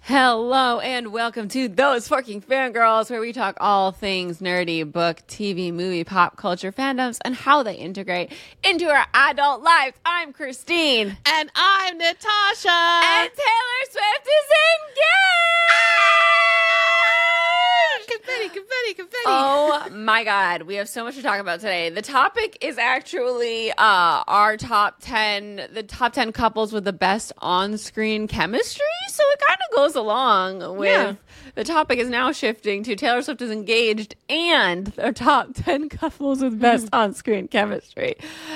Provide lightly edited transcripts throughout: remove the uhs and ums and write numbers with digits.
Hello and welcome to Those Fucking Fangirls, where we talk all things nerdy, book, TV, movie, pop culture, fandoms, and how they integrate into our adult lives. I'm Christine. And I'm Natasha. And Taylor Swift is engaged! Confetti, confetti, confetti. Oh my God. We have so much to talk about today. The topic is actually our the top 10 couples with the best on-screen chemistry. So it kind of goes along with the topic is now shifting to Taylor Swift is engaged and our top 10 couples with best on-screen chemistry.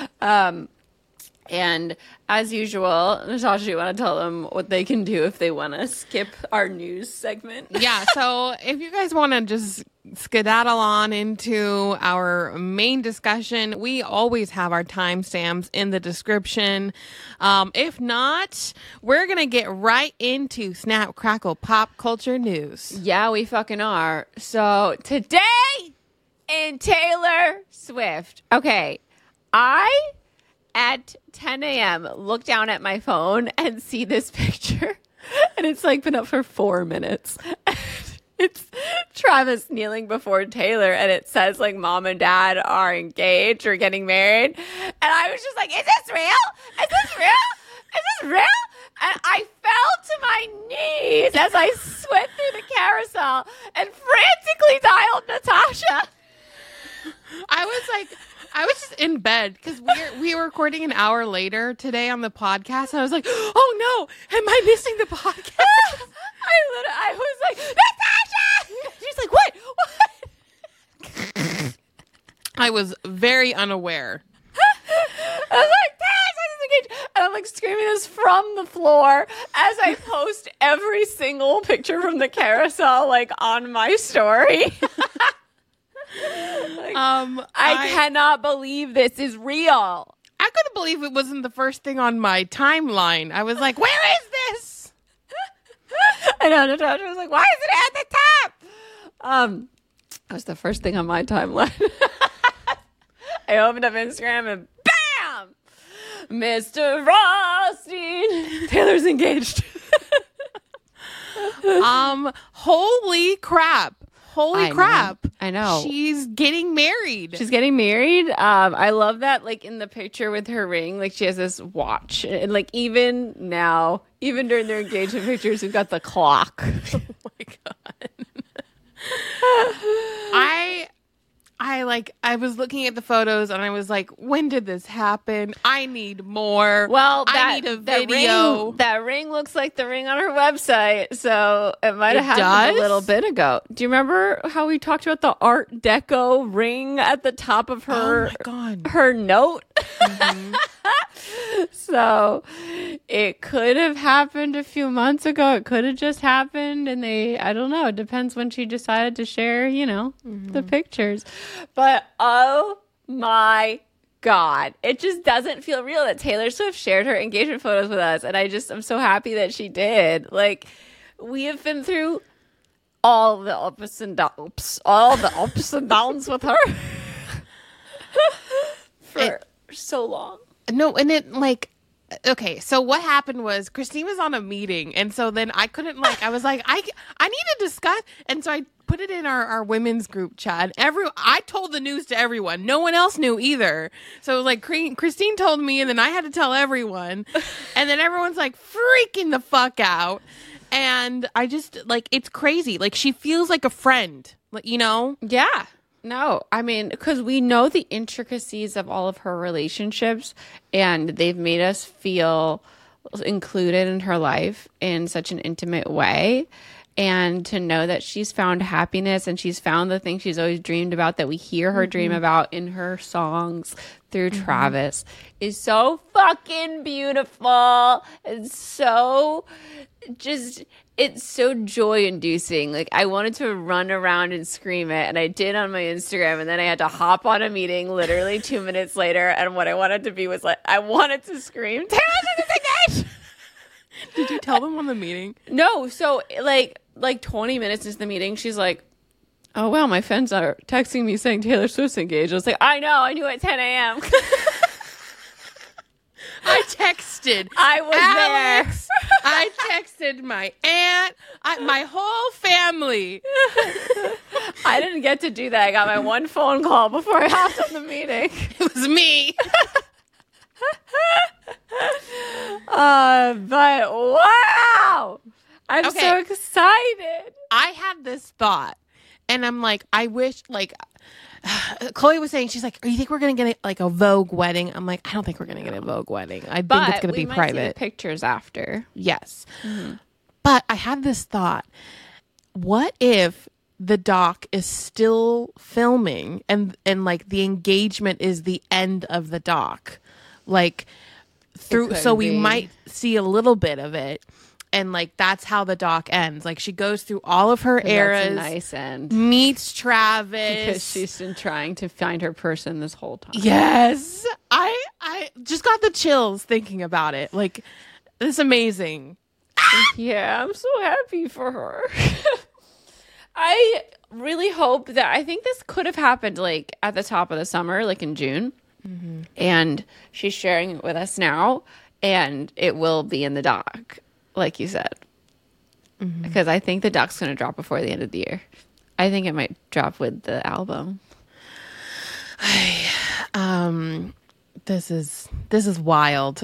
And as usual, Natasha, you want to tell them what they can do if they want to skip our news segment? Yeah, so if you guys want to just skedaddle on into our main discussion, we always have our timestamps in the description. If not, we're going to get right into Snap, Crackle, Pop Culture News. Yeah, we fucking are. So today in Taylor Swift. Okay, I... at 10 a.m., look down at my phone and see this picture. And it's like been up for 4 minutes. It's Travis kneeling before Taylor. And it says like mom and dad are engaged or getting married. And I was just like, is this real? Is this real? Is this real? And I fell to my knees as I went through the carousel and frantically dialed Natasha. I was just in bed because we were recording an hour later today on the podcast. And I was like, oh no, am I missing the podcast? I was like, Natasha! She's like, what? I was very unaware. I was like, Taylor, and I'm like screaming this from the floor as I post every single picture from the carousel like on my story. I cannot believe this is real. I couldn't believe it wasn't the first thing on my timeline. I was like, where is this? I know, Natasha was like, why is it at the top? That was the first thing on my timeline. I opened up Instagram and bam! Mr. Rothstein. Taylor's engaged. Holy crap. Holy crap. I know. She's getting married. She's getting married. I love that, like, in the picture with her ring, like, she has this watch. And, like, even now, even during their engagement pictures, we've got the clock. Oh, my God. I was looking at the photos, and I was like, when did this happen? I need more. Well, I need a video. That ring looks like the ring on her website, so it might have happened a little bit ago. Do you remember how we talked about the Art Deco ring at the top of her, her note? Mm-hmm. So it could have happened a few months ago. It could have just happened, and I don't know. It depends when she decided to share, the pictures. But oh my God, it just doesn't feel real that Taylor Swift shared her engagement photos with us. And I'm so happy that she did. Like, we have been through all the ups and downs with her for so long. No, and it okay, so what happened was Christine was on a meeting, and so then I couldn't I was like, I need to discuss, and so I put it in our women's group chat. I told the news to everyone. No one else knew either. So like Christine told me, and then I had to tell everyone, and then everyone's like freaking the fuck out, and I just it's crazy. Like, she feels like a friend, Yeah. No, I mean, because we know the intricacies of all of her relationships, and they've made us feel included in her life in such an intimate way. And to know that she's found happiness and she's found the thing she's always dreamed about, that we hear her dream about in her songs through Travis, is so fucking beautiful. It's so it's so joy-inducing. Like, I wanted to run around and scream it, and I did on my Instagram, and then I had to hop on a meeting literally 2 minutes later, and what I wanted to be was like, I wanted to scream, Taylor Swift is engaged! Did you tell them on the meeting? No, so like 20 minutes into the meeting, she's like, oh, wow, my friends are texting me saying Taylor Swift's engaged. I was like, I know, I knew at 10 a.m. I texted I was Alex. there. I texted my aunt. My whole family. I didn't get to do that. I got my one phone call before I hopped on the meeting. It was me. But wow, I'm Okay. so excited. I had this thought, and I'm like, I wish, like, Chloe was saying, she's like, "You think we're gonna get like a Vogue wedding?" I'm like, I don't think we're gonna get a Vogue wedding. I think it's gonna be might see the private. pictures after. Yes, but I had this thought: what if the doc is still filming, and like the engagement is the end of the doc, like through? could So we be. might see a little bit of it. And like that's how the doc ends. Like she goes through all of her That's eras, a nice end. meets Travis. Because she's been trying to find her person this whole time. Yes. I just got the chills thinking about it. Like, this is amazing. Yeah, I'm so happy for her. I really hope that I think this could have happened like at the top of the summer, like in June. And she's sharing it with us now, and it will be in the doc, like you said. Because I think the doc's going to drop before the end of the year. I think it might drop with the album. This is wild.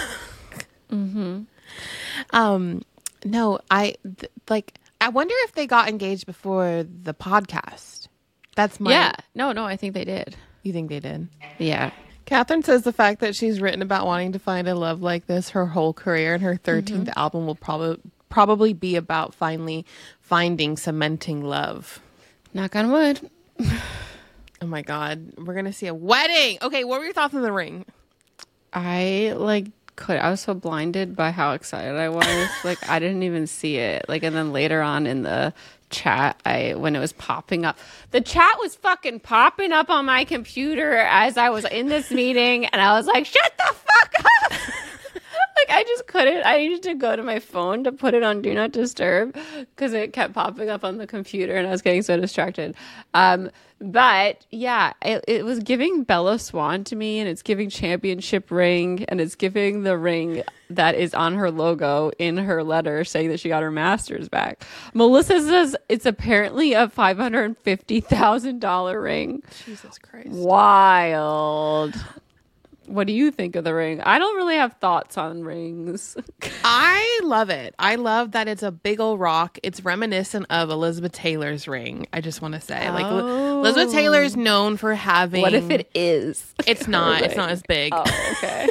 No, I wonder if they got engaged before the podcast. That's my Yeah. No, I think they did. You think they did? Yeah. Catherine says the fact that she's written about wanting to find a love like this her whole career, and her 13th album will probably be about finally finding, cementing love. Knock on wood. Oh my God, we're gonna see a wedding. Okay, what were your thoughts on the ring? I was so blinded by how excited I was. Like I didn't even see it. Like, and then later on in the chat, when it was popping up, the chat was fucking popping up on my computer as I was in this meeting, and I was like, shut the fuck up. Like I just couldn't. I needed to go to my phone to put it on Do Not Disturb because it kept popping up on the computer and I was getting so distracted. But yeah, it was giving Bella Swan to me, and it's giving championship ring, and it's giving the ring that is on her logo in her letter saying that she got her master's back. Melissa says it's apparently a $550,000 ring. Jesus Christ. Wild. What do you think of the ring? I don't really have thoughts on rings. I love it. I love that it's a big old rock. It's reminiscent of Elizabeth Taylor's ring. I just want to say, like, Elizabeth Taylor is known for having. What if it is? It's not. It's not as big. Oh, okay.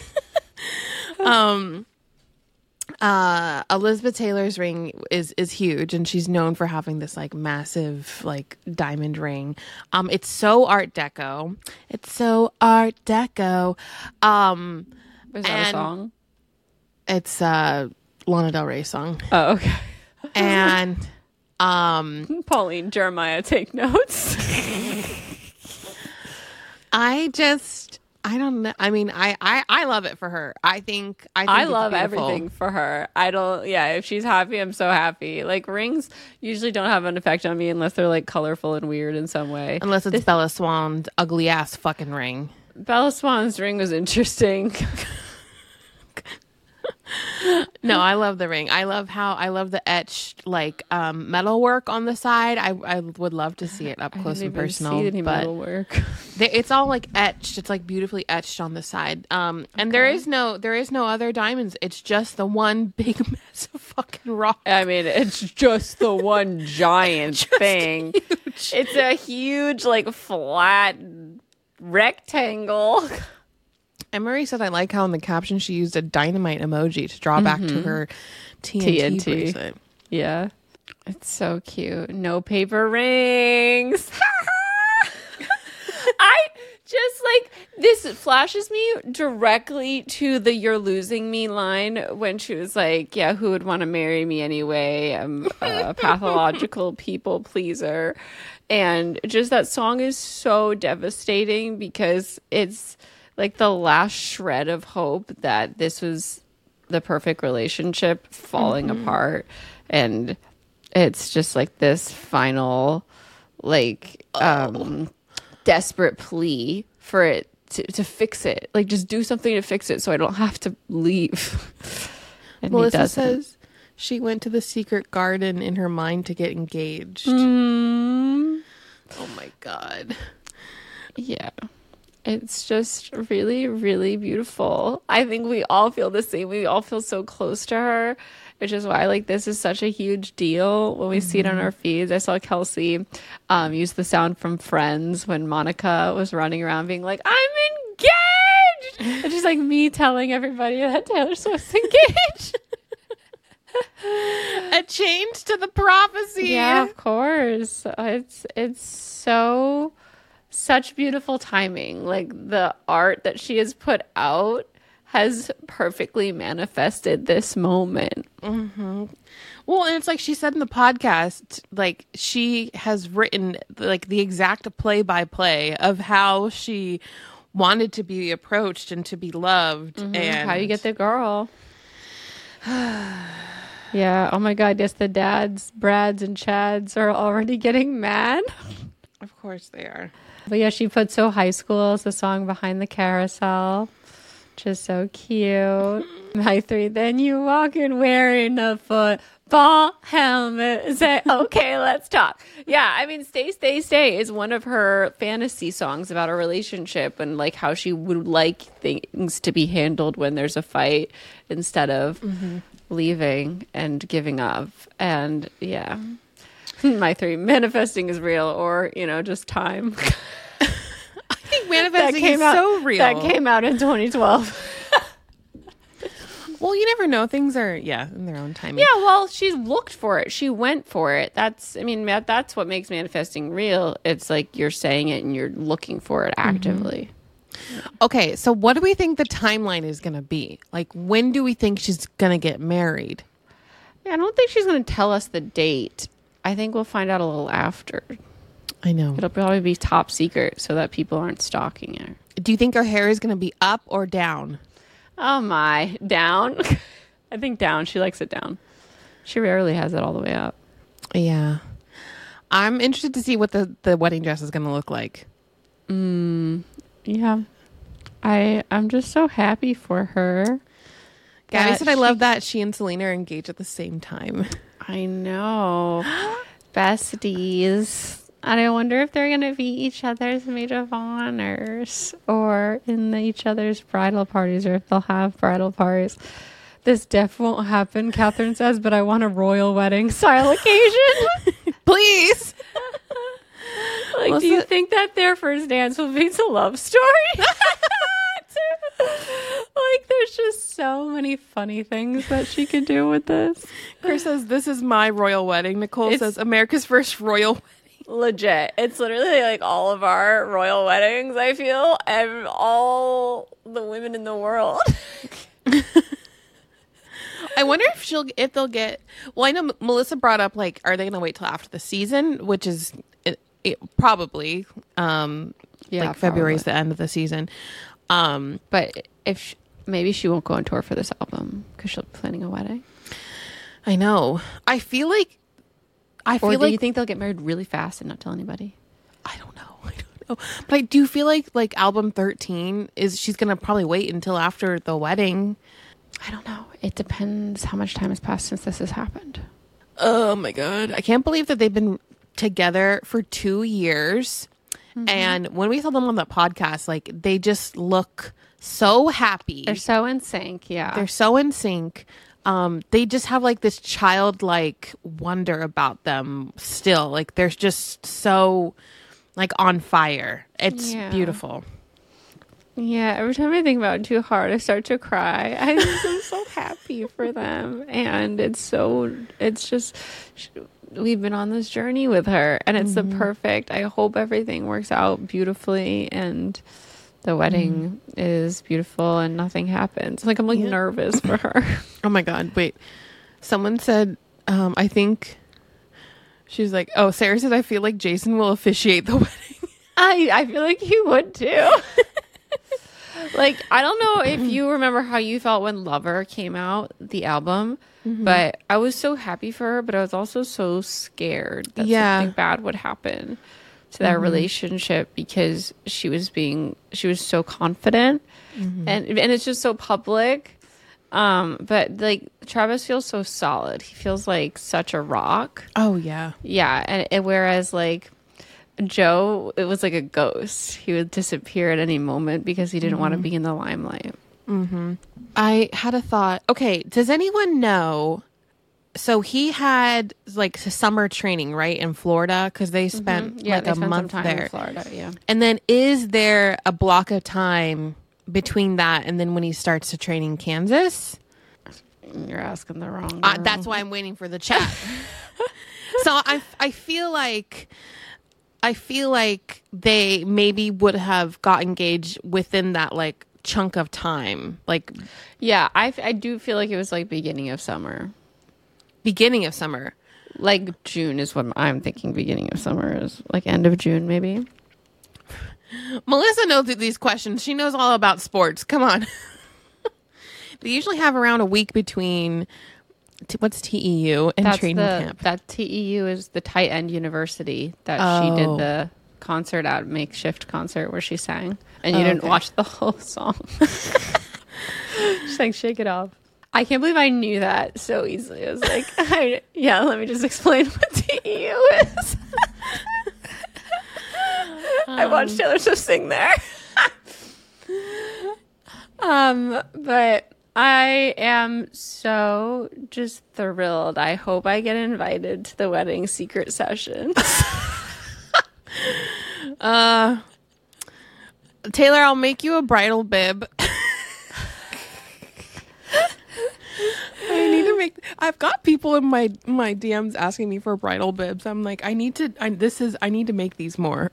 Elizabeth Taylor's ring is huge, and she's known for having this like massive like diamond ring. It's so Art Deco. It's so Art Deco. Is that a song? It's Lana Del Rey song. Oh, okay. And Pauline Jeremiah, take notes. I don't know. I mean, I love it for her. I think I it's love beautiful. everything for her. If she's happy, I'm so happy. Like rings usually don't have an effect on me unless they're like colorful and weird in some way. Unless it's Bella Swan's ugly ass fucking ring. Bella Swan's ring was interesting. No, I love the ring. I love the etched like metal work on the side. I would love to see it up close and personal. See any but metal work. it's all like etched. It's like beautifully etched on the side. And there is no other diamonds. It's just the one big massive fucking rock. I mean, it's just the one giant thing. Huge. It's a huge, like, flat rectangle. Emery said, I like how in the caption she used a dynamite emoji to draw back to her TNT bracelet. Yeah. It's so cute. No paper rings. I just like this flashes me directly to the "you're losing me" line when she was like, yeah, who would want to marry me anyway? I'm a pathological people pleaser. And just that song is so devastating because it's like the last shred of hope that this was the perfect relationship falling apart. And it's just like this final, like, desperate plea for it to fix it. Like, just do something to fix it so I don't have to leave. And Melissa he doesn't. says She went to the secret garden in her mind to get engaged. Mm. Oh my God. Yeah. It's just really, really beautiful. I think we all feel the same. We all feel so close to her, which is why like this is such a huge deal when we see it on our feeds. I saw Kelsey use the sound from Friends when Monica was running around being like, I'm engaged! And she's like me telling everybody that Taylor Swift's engaged. A change to the prophecy. Yeah, of course. It's so such beautiful timing. Like the art that she has put out has perfectly manifested this moment. Mm-hmm. Well, and it's like she said in the podcast, like she has written like the exact play-by-play of how she wanted to be approached and to be loved. And How you get the girl. Yeah. Oh my God. Yes, the dads, Brads and Chads are already getting mad. Of course they are. But yeah, she put So High School as the song behind the carousel, which is so cute. My 3, then you walk in wearing a football helmet and say, okay, let's talk. Yeah, I mean, Stay, Stay, Stay is one of her fantasy songs about a relationship and like how she would like things to be handled when there's a fight instead of leaving and giving up. And yeah. My 3, manifesting is real, or just time. I think manifesting is so real. That came out in 2012. Well, you never know. Things are, in their own timing. Yeah, well, she looked for it. She went for it. That's what makes manifesting real. It's like you're saying it and you're looking for it actively. Okay, so what do we think the timeline is going to be? Like, when do we think she's going to get married? Yeah, I don't think she's going to tell us the date. I think we'll find out a little after. I know. It'll probably be top secret so that people aren't stalking her. Do you think her hair is going to be up or down? Oh my, down? I think down. She likes it down. She rarely has it all the way up. Yeah. I'm interested to see what the wedding dress is going to look like. Yeah. I'm just so happy for her. Gabby said, I love that she and Selena are engaged at the same time. I know. Besties. And I wonder if they're going to be each other's maid of honors or in each other's bridal parties, or if they'll have bridal parties. This won't happen, Catherine says, but I want a royal wedding style occasion. Please. Do you think that their first dance will be a love story? Like, there's just so many funny things that she could do with this. Chris says, this is my royal wedding. Nicole says, America's first royal wedding. Legit. It's literally like all of our royal weddings, I feel, and all the women in the world. I wonder if they'll get, well, I know Melissa brought up, like, are they going to wait till after the season, which is probably, like February is the end of the season. But if maybe she won't go on tour for this album because she'll be planning a wedding. I know. I feel like. Or do you think they'll get married really fast and not tell anybody? I don't know. But I do feel like album 13 she's gonna probably wait until after the wedding. I don't know. It depends how much time has passed since this has happened. Oh my God, I can't believe that they've been together for 2 years. And when we saw them on that podcast, like, they just look so happy. They're so in sync. Yeah. They're so in sync. They just have like this childlike wonder about them still. Like, they're just so like on fire. It's beautiful. Yeah. Every time I think about it too hard, I start to cry. I'm so happy for them. And it's just, we've been on this journey with her, and it's the perfect. I hope everything works out beautifully and the wedding is beautiful and nothing happens. Like, I'm like nervous for her. Oh my God. Wait, someone said, I think she's like, oh, Sarah said, I feel like Jason will officiate the wedding. I feel like you would too. Like, I don't know if you remember how you felt when Lover came out, the album, but I was so happy for her, but I was also so scared that something bad would happen to that relationship because she was so confident and it's just so public. But like Travis feels so solid. He feels like such a rock. Oh yeah. Yeah, and whereas like Joe, it was like a ghost. He would disappear at any moment because he didn't want to be in the limelight. I had a thought. Okay, does anyone know? So he had like summer training, right, in Florida because they spent Yeah, like they a spent month some time there. in Florida. Yeah. And then is there a block of time between that and then when he starts to train in Kansas? You're asking the wrong girl. That's why I'm waiting for the chat. So I feel like they maybe would have got engaged within that like chunk of time, like Yeah, I do feel like it was like beginning of summer. beginning of summer. Like June is what I'm thinking beginning of summer is. Like end of June, maybe. Melissa knows these questions. She knows all about sports. Come on. They usually have around a week between what's TEU and training camp. That TEU is the Tight End University that she did the concert at, makeshift concert where she sang. And you didn't watch the whole song. She sang Shake It Off. I can't believe I knew that so easily. I was like, let me just explain what TEU is. I watched Taylor Swift sing there. But I am so just thrilled. I hope I get invited to the wedding secret session. Taylor, I'll make you a bridal bib. I've got people in my DMs asking me for bridal bibs. I'm like, I need to make these more.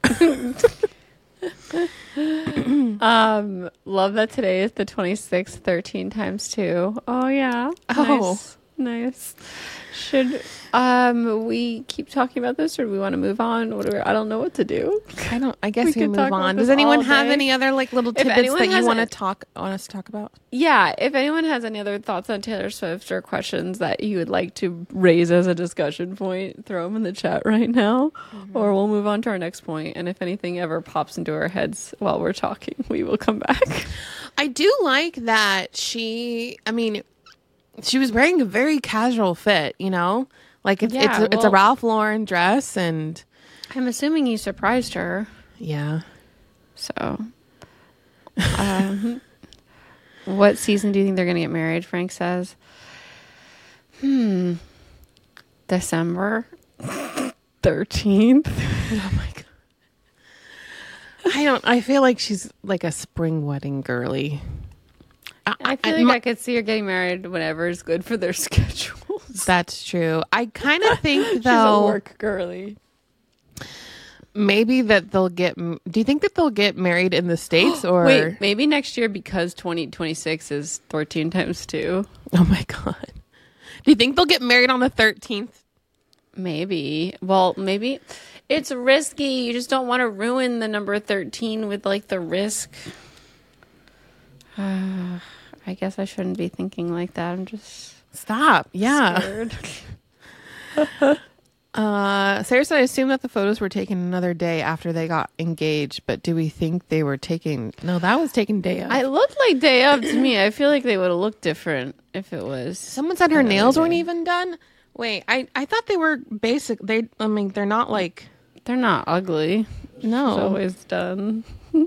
Love that today is the 26th, 13 times 2. Oh yeah. Oh. Nice. Should we keep talking about this or do we want to move on? I don't know what to do. I guess we could can talk move about on. this Does anyone all have day. any other like little tidbits anyone that you has want a- us to talk about? Yeah, if anyone has any other thoughts on Taylor Swift or questions that you would like to raise as a discussion point, throw them in the chat right now, or we'll move on to our next point. And if anything ever pops into our heads while we're talking, we will come back. I do like that she was wearing a very casual fit, you know? Like it's a Ralph Lauren dress and I'm assuming he surprised her. yeah. So, what season do you think they're going to get married? Frank says, December 13th. Oh my god. I feel like she's like a spring wedding girly. I feel like I could see her getting married whenever is good for their schedules. That's true. I kind of think She's a though work girly. maybe that they'll get. Do you think that they'll get married in the States or Wait, maybe next year because 2026 is 13 times 2. Oh my god. Do you think they'll get married on the 13th? Maybe. Well, maybe it's risky. You just don't want to ruin the number 13 with like the risk. I guess I shouldn't be thinking like that. I'm just Stop. Yeah. scared. Sarah said, I assume that the photos were taken another day after they got engaged, but do we think they were taken? No, that was taken day of. I looked like day of to me. I feel like they would have looked different if it was. Someone said her nails day. weren't even done. Wait, I thought they were basic. They're not like. They're not ugly. It's No. always done.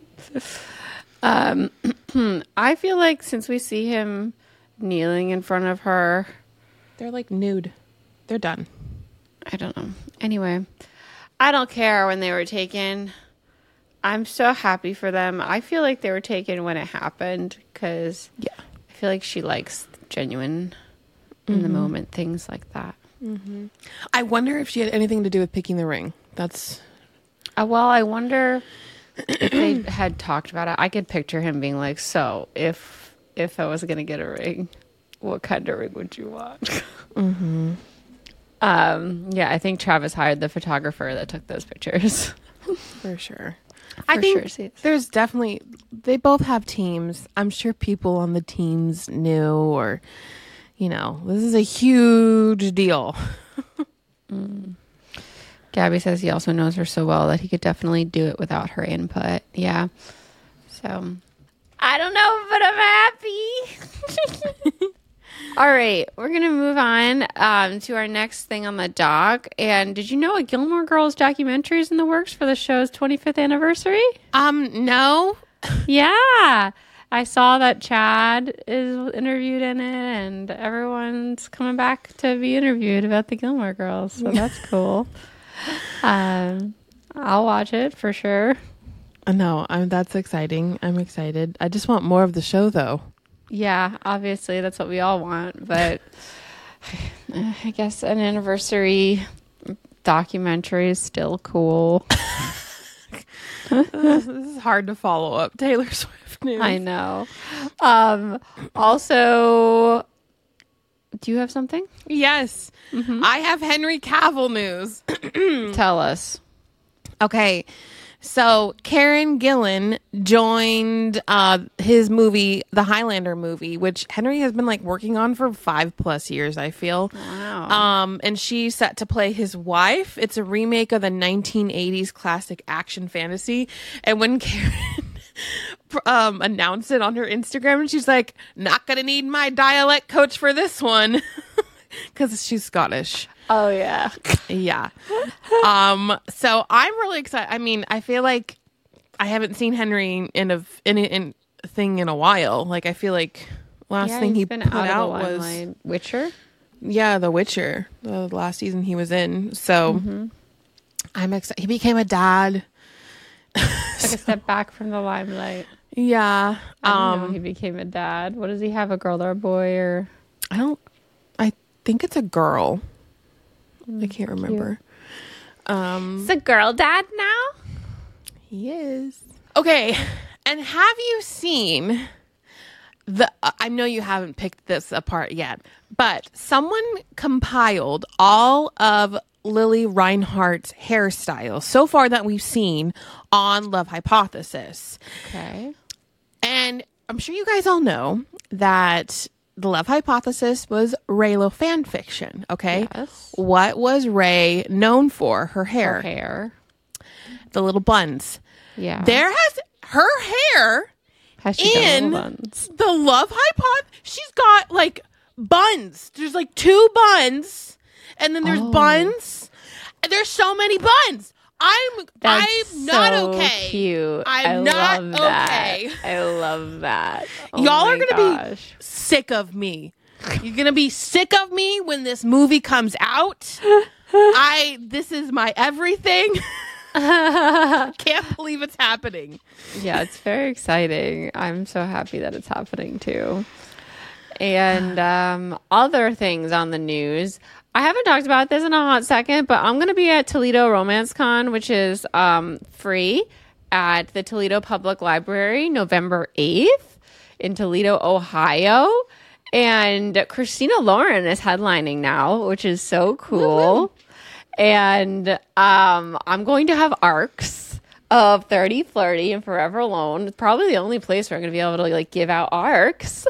I feel like since we see him kneeling in front of her, They're like nude. They're done. I don't know. Anyway, I don't care when they were taken. I'm so happy for them. I feel like they were taken when it happened because Yeah. I feel like she likes genuine in the moment things like that. I wonder if she had anything to do with picking the ring. That's. Well, I wonder if they had talked about it. I could picture him being like, "So, if I was gonna get a ring, what kind of ring would you want?" Yeah, I think Travis hired the photographer that took those pictures. For sure. For I think sure, see. there's definitely, they both have teams. I'm sure people on the teams knew, or, this is a huge deal. Gabby says he also knows her so well that he could definitely do it without her input. Yeah. So, I don't know, but I'm happy. All right, we're going to move on to our next thing on the dock. And did you know a Gilmore Girls documentary is in the works for the show's 25th anniversary? No. Yeah. I saw that Chad is interviewed in it, and everyone's coming back to be interviewed about the Gilmore Girls. So that's cool. I'll watch it for sure. No, that's exciting. I'm excited. I just want more of the show, though. Yeah, obviously that's what we all want, but I guess an anniversary documentary is still cool. This is hard to follow up Taylor Swift news. I know. Also, do you have something? Yes. I have Henry Cavill news. Tell us. Okay. So Karen Gillan joined his movie, the Highlander movie, which Henry has been like working on for 5+ years, I feel. Wow. And she's set to play his wife. It's a remake of the 1980s classic action fantasy. And when Karen announced it on her Instagram, she's like, not gonna need my dialect coach for this one. Because she's Scottish. Oh, yeah. Yeah. So I'm really excited. I mean, I feel like I haven't seen Henry in a thing in a while. Like, I feel like last thing he put out was Witcher. Yeah, The Witcher, the last season he was in. So I'm excited. He became a dad. Took a step back from the limelight. Yeah. I didn't know he became a dad. What does he have, a girl or a boy? Or I think it's a girl. I can't remember. It's a girl dad now? He is. Okay. And have you seen I know you haven't picked this apart yet, but someone compiled all of Lily Reinhart's hairstyles so far that we've seen on Love Hypothesis. Okay. And I'm sure you guys all know that the Love Hypothesis was Raylo fan fiction, okay? Yes. What was Ray known for? Her hair. Her hair. The little buns. Yeah. Her hair Has she got in little buns? the Love Hypothesis. She's got like buns. There's like 2 buns, and then there's buns. And there's so many buns. I'm not so okay. Cute. I'm not love that. okay. I love that. Oh Y'all are my gonna be gosh. sick of me. You're gonna be sick of me when this movie comes out. This is my everything. Can't believe it's happening. Yeah, it's very exciting. I'm so happy that it's happening too. And other things on the news. I haven't talked about this in a hot second, but I'm going to be at Toledo Romance Con, which is free at the Toledo Public Library, November 8th in Toledo, Ohio. And Christina Lauren is headlining now, which is so cool. Woo-hoo. And I'm going to have arcs of 30, Flirty, and Forever Alone. It's probably the only place where I'm going to be able to like give out arcs.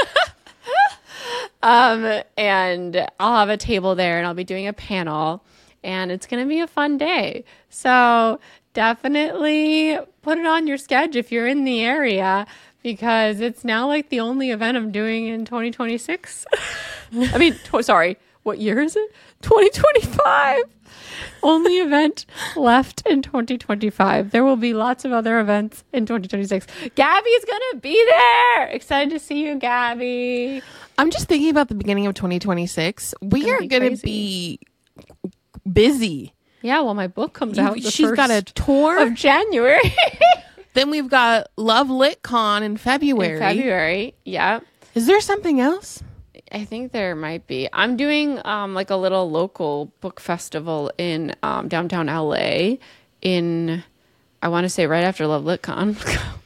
And I'll have a table there and I'll be doing a panel and it's going to be a fun day. So definitely put it on your schedule if you're in the area because it's now like the only event I'm doing in 2026. I mean, sorry, what year is it? 2025. Only event left in 2025. There will be lots of other events in 2026. Gabby's going to be there. Excited to see you, Gabby. I'm just thinking about the beginning of 2026. We are going to be busy. Yeah, well, my book comes out She's got a tour of January. Then we've got Love Lit Con in February. Yeah. Is there something else? I think there might be. I'm doing like a little local book festival in downtown LA in, I want to say right after Love Lit Con.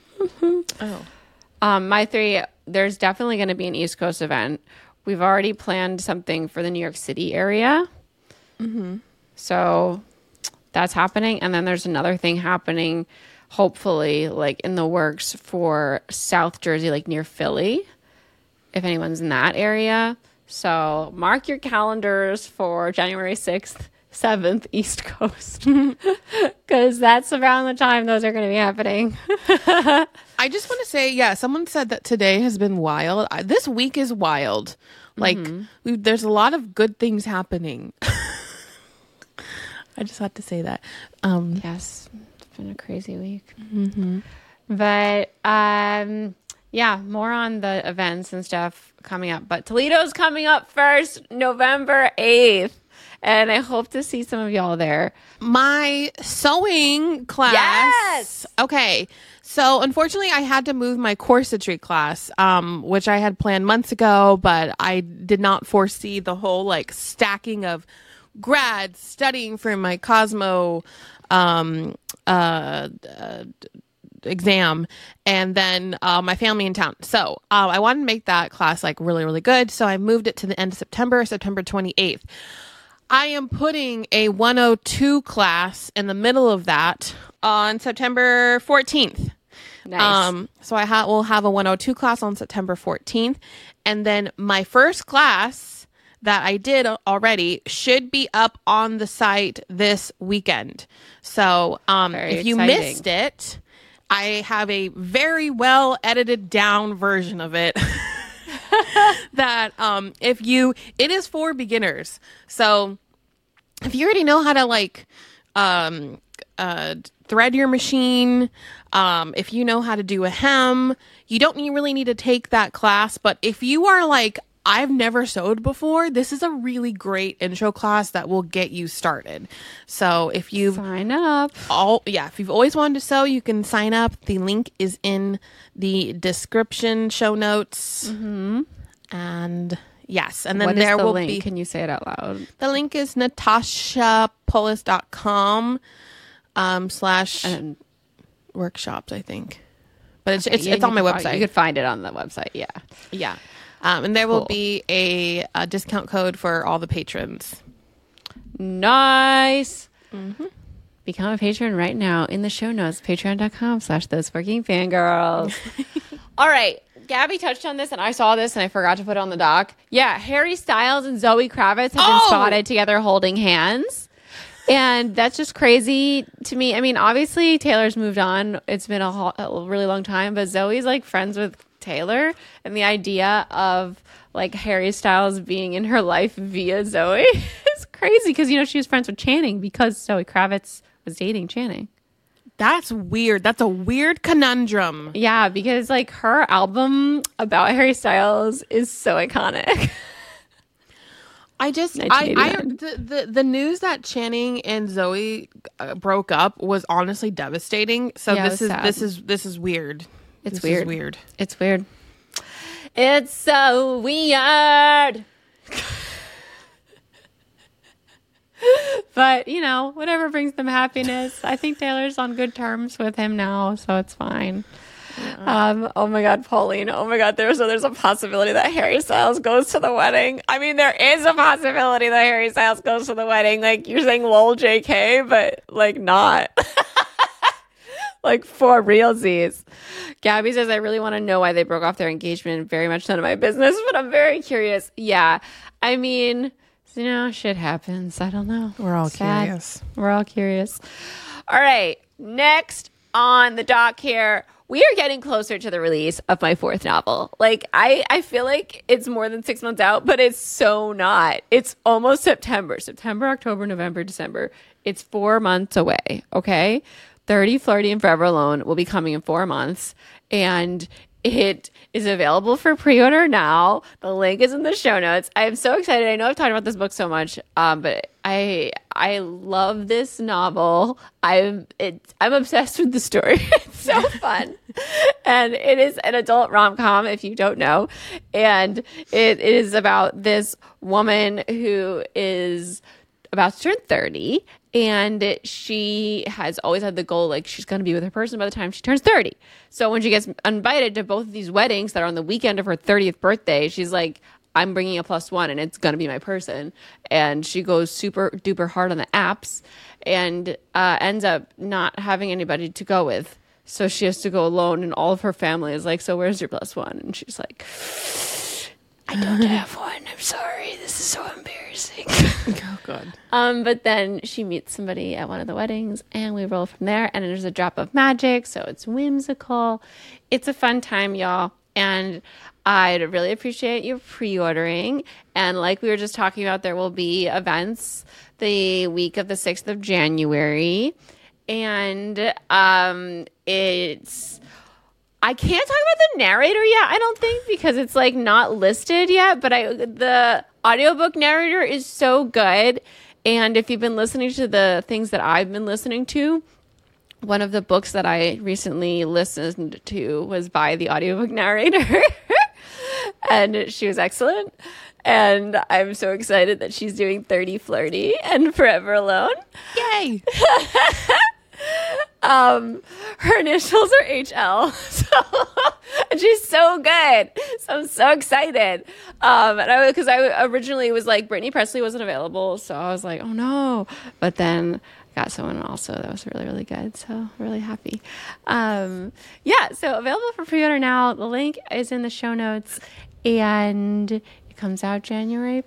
My 3, there's definitely going to be an East Coast event. We've already planned something for the New York City area. Mm-hmm. So that's happening. And then there's another thing happening, hopefully, like in the works for South Jersey, like near Philly, if anyone's in that area. So mark your calendars for January 6th, 7th, East Coast. Because that's around the time those are going to be happening. I just want to say, yeah, someone said that today has been wild. This week is wild. Like, there's a lot of good things happening. I just had to say that. Yes, it's been a crazy week. But yeah, more on the events and stuff coming up. But Toledo's coming up first, November 8th. And I hope to see some of y'all there. My sewing class. Yes. Okay. So unfortunately, I had to move my corsetry class, which I had planned months ago, but I did not foresee the whole like stacking of grads studying for my Cosmo exam, and then my family in town. So I wanted to make that class like really, really good. So I moved it to the end of September 28th. I am putting a 102 class in the middle of that on September 14th. Nice. So will have a 102 class on September 14th. And then my first class that I did already should be up on the site this weekend. So if you missed it, I have a very well edited down version of it. That it is for beginners. So if you already know how to like thread your machine, if you know how to do a hem, you don't really need to take that class. But if you are like, I've never sewed before, this is a really great intro class that will get you started. So if you've sign up, if you've always wanted to sew, you can sign up. The link is in the description show notes. And yes, and then what there is the will link? be. Can you say it out loud? The link is natashapolis.com / workshops, I think. But it's on my website. You could find it on the website. Yeah. Yeah. And there will be a discount code for all the patrons. Nice. Become a patron right now in the show notes, patreon.com/thosefuckingfangirls. All right. Gabby touched on this and I saw this and I forgot to put it on the doc. Yeah. Harry Styles and Zoe Kravitz have been spotted together holding hands. And that's just crazy to me. I mean, obviously Taylor's moved on. It's been a really long time, but Zoe's like friends with Taylor, and the idea of like Harry Styles being in her life via Zoe is crazy because, she was friends with Channing because Zoe Kravitz was dating Channing. That's weird. That's a weird conundrum. Yeah, because like her album about Harry Styles is so iconic. The news that Channing and Zoe broke up was honestly devastating. So this is weird. It's weird. It's weird. It's so weird. But, whatever brings them happiness. I think Taylor's on good terms with him now, so it's fine. Yeah. Oh my God, Pauline. Oh my God, there's a possibility that Harry Styles goes to the wedding. I mean, there is a possibility that Harry Styles goes to the wedding. Like, you're saying lol JK, but like not. Like for realsies. Gabby says, I really want to know why they broke off their engagement. Very much none of my business, but I'm very curious. Yeah. I mean, shit happens. I don't know. We're all curious. We're all curious. All right. Next on the dock here, we are getting closer to the release of my fourth novel. Like, I feel like it's more than 6 months out, but it's so not. It's almost September. September, October, November, December. It's 4 months away. Okay. 30, Flirty, and Forever Alone will be coming in 4 months, and it is available for pre-order now. The link is in the show notes. I am so excited. I know I've talked about this book so much, but I love this novel. I'm obsessed with the story. It's so fun, and it is an adult rom-com if you don't know, and it is about this woman who is about to turn 30. And she has always had the goal, like, she's going to be with her person by the time she turns 30. So when she gets invited to both of these weddings that are on the weekend of her 30th birthday, she's like, I'm bringing a +1 and it's going to be my person. And she goes super duper hard on the apps and ends up not having anybody to go with. So she has to go alone, and all of her family is like, so where's your +1? And she's like, I don't have one. I'm sorry. This is so embarrassing. Oh, God. But then she meets somebody at one of the weddings, and we roll from there. And there's a drop of magic, so it's whimsical. It's a fun time, y'all. And I'd really appreciate you pre-ordering. And like we were just talking about, there will be events the week of the 6th of January. And it's... I can't talk about the narrator yet, I don't think, because it's like not listed yet, but the audiobook narrator is so good. And if you've been listening to the things that I've been listening to, one of the books that I recently listened to was by the audiobook narrator. And she was excellent. And I'm so excited that she's doing 30 Flirty and Forever Alone. Yay! Her initials are HL, and she's so good. So I'm so excited. And because I originally was like Brittany Presley wasn't available, so I was like, oh no. But then I got someone also that was really, really good. So really happy. Yeah. So available for pre-order now. The link is in the show notes, and it comes out January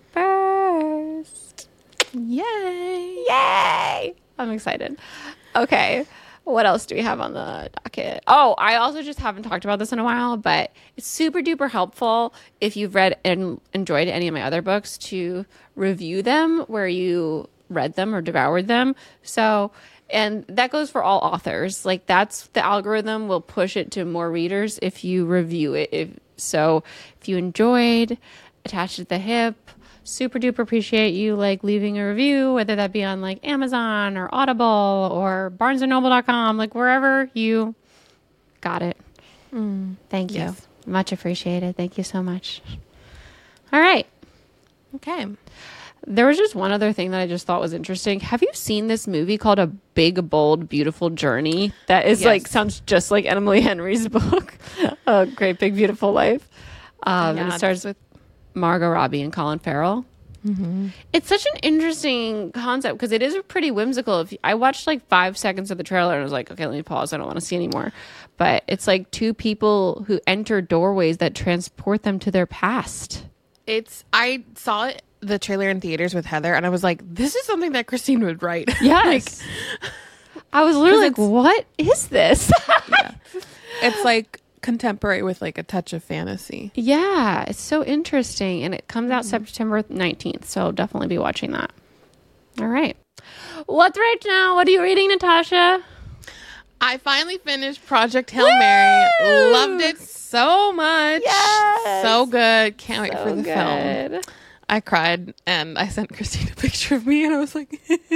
1st. Yay! Yay! I'm excited. Okay. What else do we have on the docket? Oh, I also just haven't talked about this in a while, but it's super duper helpful if you've read and enjoyed any of my other books to review them where you read them or devoured them. So, and that goes for all authors. Like that's the algorithm will push it to more readers if you review it. If you enjoyed Attached at the Hip, super duper appreciate you like leaving a review, whether that be on like Amazon or Audible or barnesandnoble.com, like wherever you got it. Thank you. Yes. Much appreciated. Thank you so much. All right. Okay. There was just one other thing that I just thought was interesting. Have you seen this movie called A Big, Bold, Beautiful Journey? That is like, sounds just like Emily Henry's book, A Great Big Beautiful Life. And it starts with Margot Robbie and Colin Farrell. Mm-hmm. It's such an interesting concept because it is pretty whimsical. I watched like 5 seconds of the trailer and I was like, okay, let me pause. I don't want to see anymore. But it's like two people who enter doorways that transport them to their past. I saw the trailer in theaters with Heather and I was like, this is something that Christine would write. Yes. I was literally like, what is this? Yeah. It's like contemporary with like a touch of fantasy. Yeah, it's so interesting. And it comes out September 19th. So definitely be watching that. All right. What's right now? What are you reading, Natasha? I finally finished Project Hail Mary. Loved it so much. Yes. So good. Can't wait So for the film. I cried and I sent Christine a picture of me and I was like,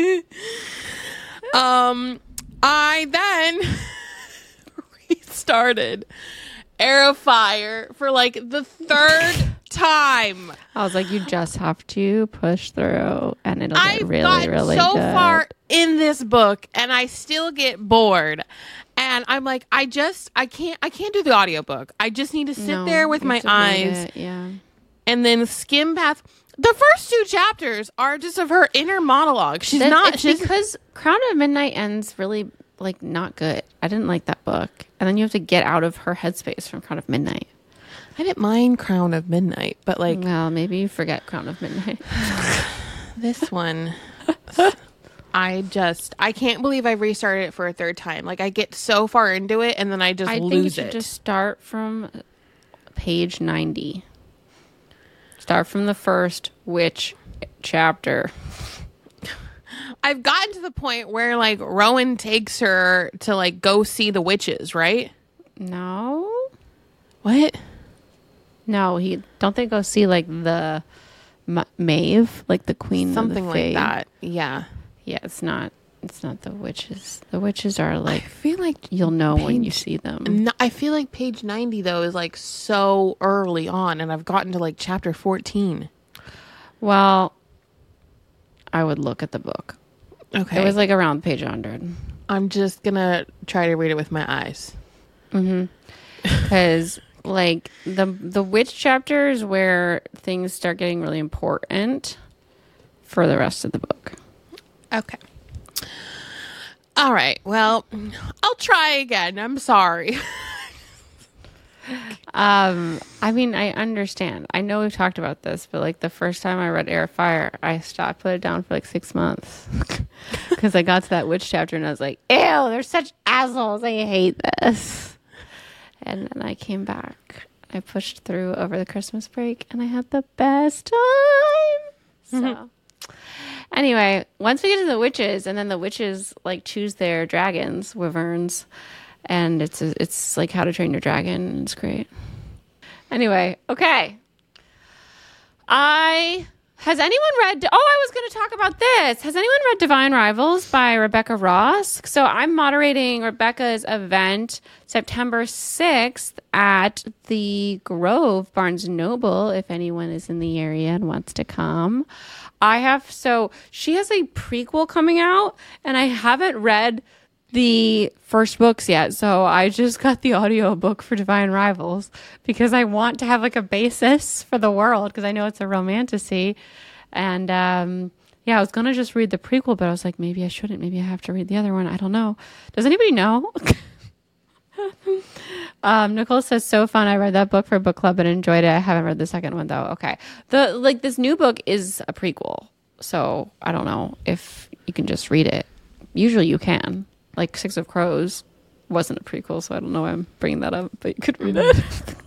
I then restarted Arrow Fire for like the third time. I was like, you just have to push through and it'll get I've really, gotten really so good. far in this book and I still get bored. And I'm like, I can't do the audiobook. I just need to sit there with my eyes and then skim past. The first 2 chapters are just of her inner monologue. Because Crown of Midnight ends really like not good. I didn't like that book. And then you have to get out of her headspace from Crown of Midnight. I didn't mind Crown of Midnight, but like, well, maybe you forget Crown of Midnight. This one, I can't believe I restarted it for a third time. Like I get so far into it and then I just lose it. I think you should just start from page 90. Start from the first witch chapter. I've gotten to the point where like Rowan takes her to like go see the witches, right? No. What? No, don't they go see like the Maeve, like the queen, something of the like that? Yeah. Yeah, it's not the witches. The witches are like, I feel like you'll know when you see them. No, I feel like page 90 though is like so early on, and I've gotten to like chapter 14. Well, I would look at the book. Okay. It was like around page 100. I'm just gonna try to read it with my eyes. Mm-hmm. Because like the witch chapter is where things start getting really important for the rest of the book. Okay. All right. Well, I'll try again. I'm sorry. I mean, I understand. I know we've talked about this, but like the first time I read Air of Fire, I stopped, put it down for like 6 months because I got to that witch chapter and I was like, ew, they're such assholes. I hate this. And then I came back. I pushed through over the Christmas break and I had the best time. So anyway, once we get to the witches, and then the witches like choose their dragons, wyverns, and it's like How to Train Your Dragon. It's great. Anyway, okay. Has anyone read? Oh, I was going to talk about this. Has anyone read Divine Rivals by Rebecca Ross? So I'm moderating Rebecca's event September 6th at the Grove, Barnes and Noble, if anyone is in the area and wants to come. So she has a prequel coming out, and I haven't read the first books yet, so I just got the audiobook for Divine Rivals because I want to have like a basis for the world, because I know it's a romantasy. And yeah, I was gonna just read the prequel, but I was like, maybe I shouldn't. Maybe I have to read the other one. I don't know. Does anybody know? Nicole says, so fun. I read that book for book club and enjoyed it. I haven't read the second one though. Okay. This new book is a prequel, so I don't know if you can just read it. Usually you can. Like Six of Crows wasn't a prequel, so I don't know why I'm bringing that up, but you could read it.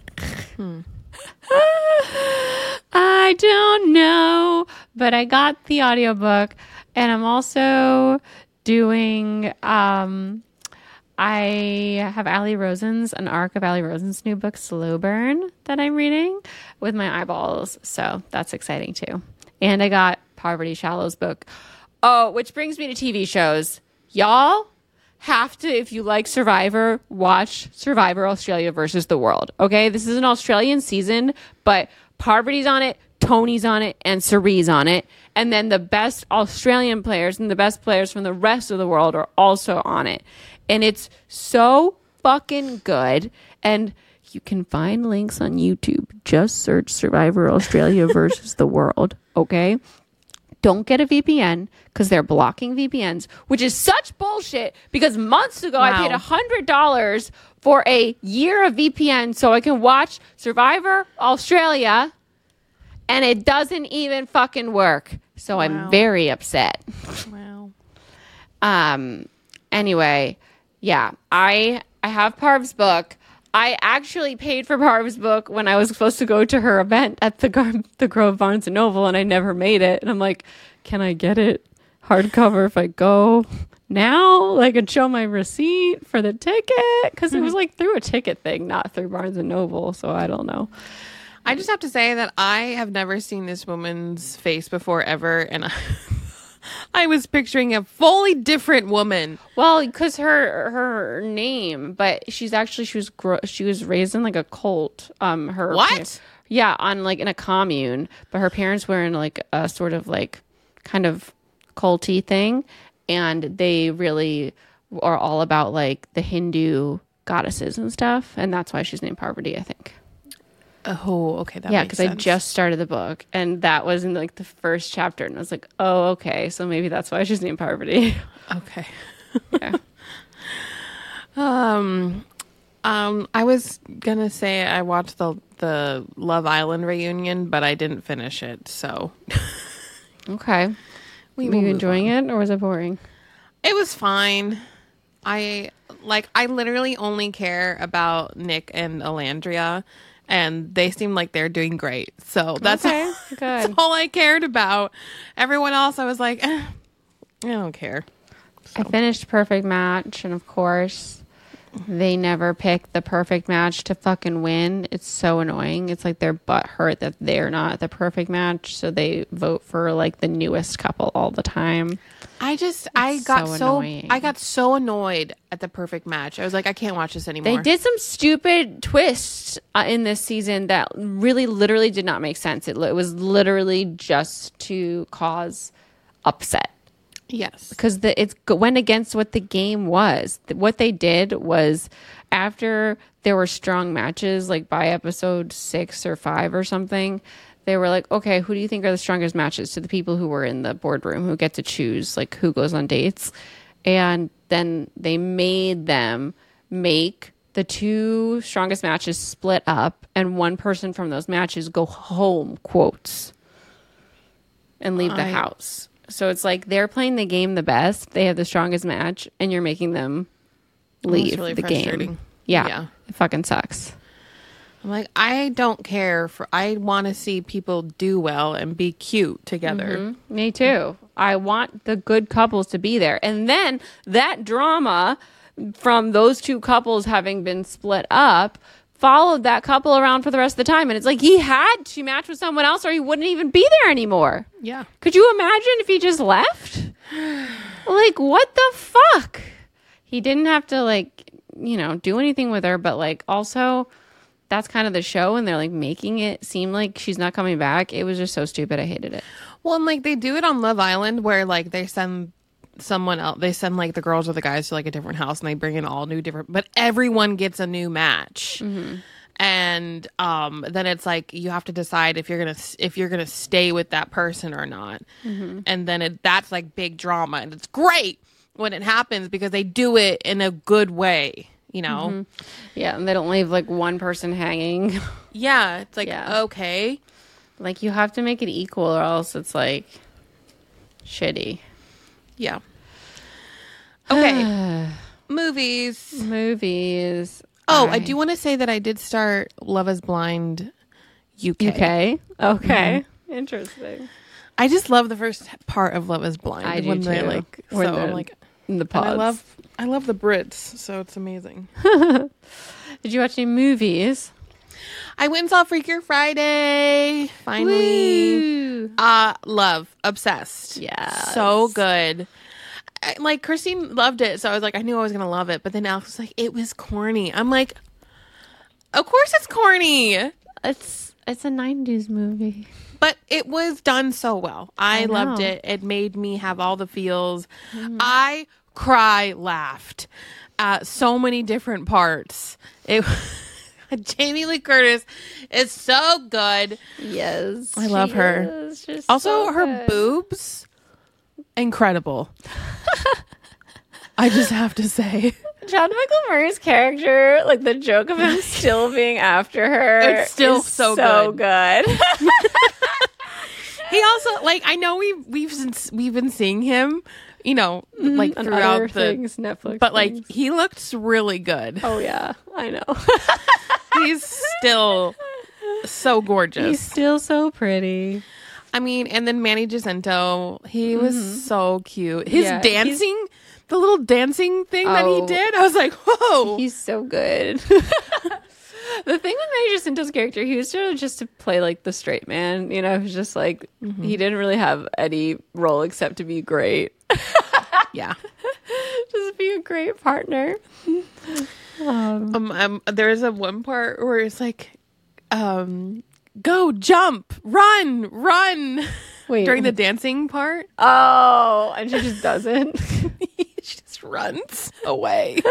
I don't know, but I got the audiobook, and I'm also doing I have an arc of Ali Rosen's new book, Slow Burn, that I'm reading with my eyeballs, so that's exciting too. And I got Poverty Shallow's book. Oh, which brings me to TV shows. Y'all have to, if you like Survivor, watch Survivor Australia versus the World. Okay, this is an Australian season, but Parvati's on it, Tony's on it, and Cerie's on it. And then the best Australian players and the best players from the rest of the world are also on it. And it's so fucking good. And you can find links on YouTube. Just search Survivor Australia versus the World. Okay? Don't get a VPN because they're blocking VPNs, which is such bullshit because months ago I paid $100 for a year of VPN so I can watch Survivor Australia, and it doesn't even fucking work. So I'm very upset. Wow. Anyway, yeah, I have Parv's book. I actually paid for Barb's book when I was supposed to go to her event at the Grove Barnes and Noble, and I never made it. And I'm like, can I get it hardcover if I go now? Like, and show my receipt for the ticket? Because it was like through a ticket thing, not through Barnes and Noble. So I don't know. I just have to say that I have never seen this woman's face before ever, and I was picturing a fully different woman. Well, because her name, but she was raised in like a cult. Her what? Yeah, on like in a commune, but her parents were in like a sort of like kind of culty thing, and they really are all about like the Hindu goddesses and stuff, and that's why she's named Parvati, I think. Oh, okay. That yeah, makes because sense. I just started the book, and that was in like the first chapter, and I was like, oh, okay, so maybe that's why she's named Parvati. Okay. Yeah. I was gonna say I watched the Love Island reunion, but I didn't finish it. So, okay. Were you enjoying it, or was it boring? It was fine. I literally only care about Nick and Alandria, and they seem like they're doing great. So that's okay. Good. That's all I cared about. Everyone else, I was like, I don't care. So. I finished Perfect Match, and of course, they never pick the perfect match to fucking win. It's so annoying. It's like their butt hurt that they're not the perfect match, so they vote for like the newest couple all the time. I got so annoyed at the perfect match. I was like, I can't watch this anymore. They did some stupid twists in this season that really literally did not make sense. It was literally just to cause upset. Yes. Because it went against what the game was. What they did was after there were strong matches, like by episode 6 or 5 or something, they were like, okay, who do you think are the strongest matches, to the people who were in the boardroom who get to choose like who goes on dates. And then they made them make the 2 strongest matches split up, and one person from those matches go home, quotes, and leave the house. So it's like they're playing the game the best. They have the strongest match, and you're making them leave really the frustrating. game. Yeah. It fucking sucks. I'm like, I don't care I want to see people do well and be cute together. Me too. I want the good couples to be there. And then that drama from those 2 couples having been split up followed that couple around for the rest of the time. And it's like he had to match with someone else or he wouldn't even be there anymore. Yeah. Could you imagine if he just left? Like, what the fuck? He didn't have to, like, you know, do anything with her, but, like, also that's kind of the show, and they're, like, making it seem like she's not coming back. It was just so stupid. I hated it. Well, and, like, they do it on Love Island where, like, they send someone else, they send, like, the girls or the guys to, like, a different house, and they bring in all new different, but everyone gets a new match. And then it's like you have to decide if you're gonna stay with that person or not. And then that's like big drama, and it's great when it happens because they do it in a good way, you know. Yeah, and they don't leave like one person hanging. Yeah, it's like Yeah. okay, Like, you have to make it equal or else it's like shitty. yeah. Okay, movies. Movies. Oh, I do want to say that I did start Love Is Blind UK. Okay. Interesting. I just love the first part of Love Is Blind. I do when they, too. like, When so they're I'm like, in the and pods. I love the Brits, so it's amazing. Did you watch any movies? I went and saw Freakier Friday. Finally. Woo. Love. Obsessed. Yes. So good. Like, Christine loved it, so I was like, I knew I was going to love it. But then Alex was like, it was corny. I'm like, of course it's corny. It's a 90s movie. But it was done so well. I loved know. it. It made me have all the feels. I laughed at so many different parts. Jamie Lee Curtis is so good. Yes. I love her. Also, her boobs, incredible. I just have to say. John Michael Murray's character, like the joke of him still being after her, It's still is so good. He also, like, I know we've been seeing him, you know, like On throughout other the things, Netflix, but like things. he looks really good. Oh yeah, I know. He's still so gorgeous. He's still so pretty. I mean, and then Manny Jacinto, he was so cute. His Yeah, dancing, the little dancing thing that he Oh. did, I was like, whoa. He's so good. The thing with Manny Jacinto's character, he was sort of just to play like the straight man, you know, he was just like, he didn't really have any role except to be great. Yeah. Just be a great partner. There's a one part where it's like, go, jump, run. Wait. During the dancing part, Oh, and she just doesn't. she just runs away.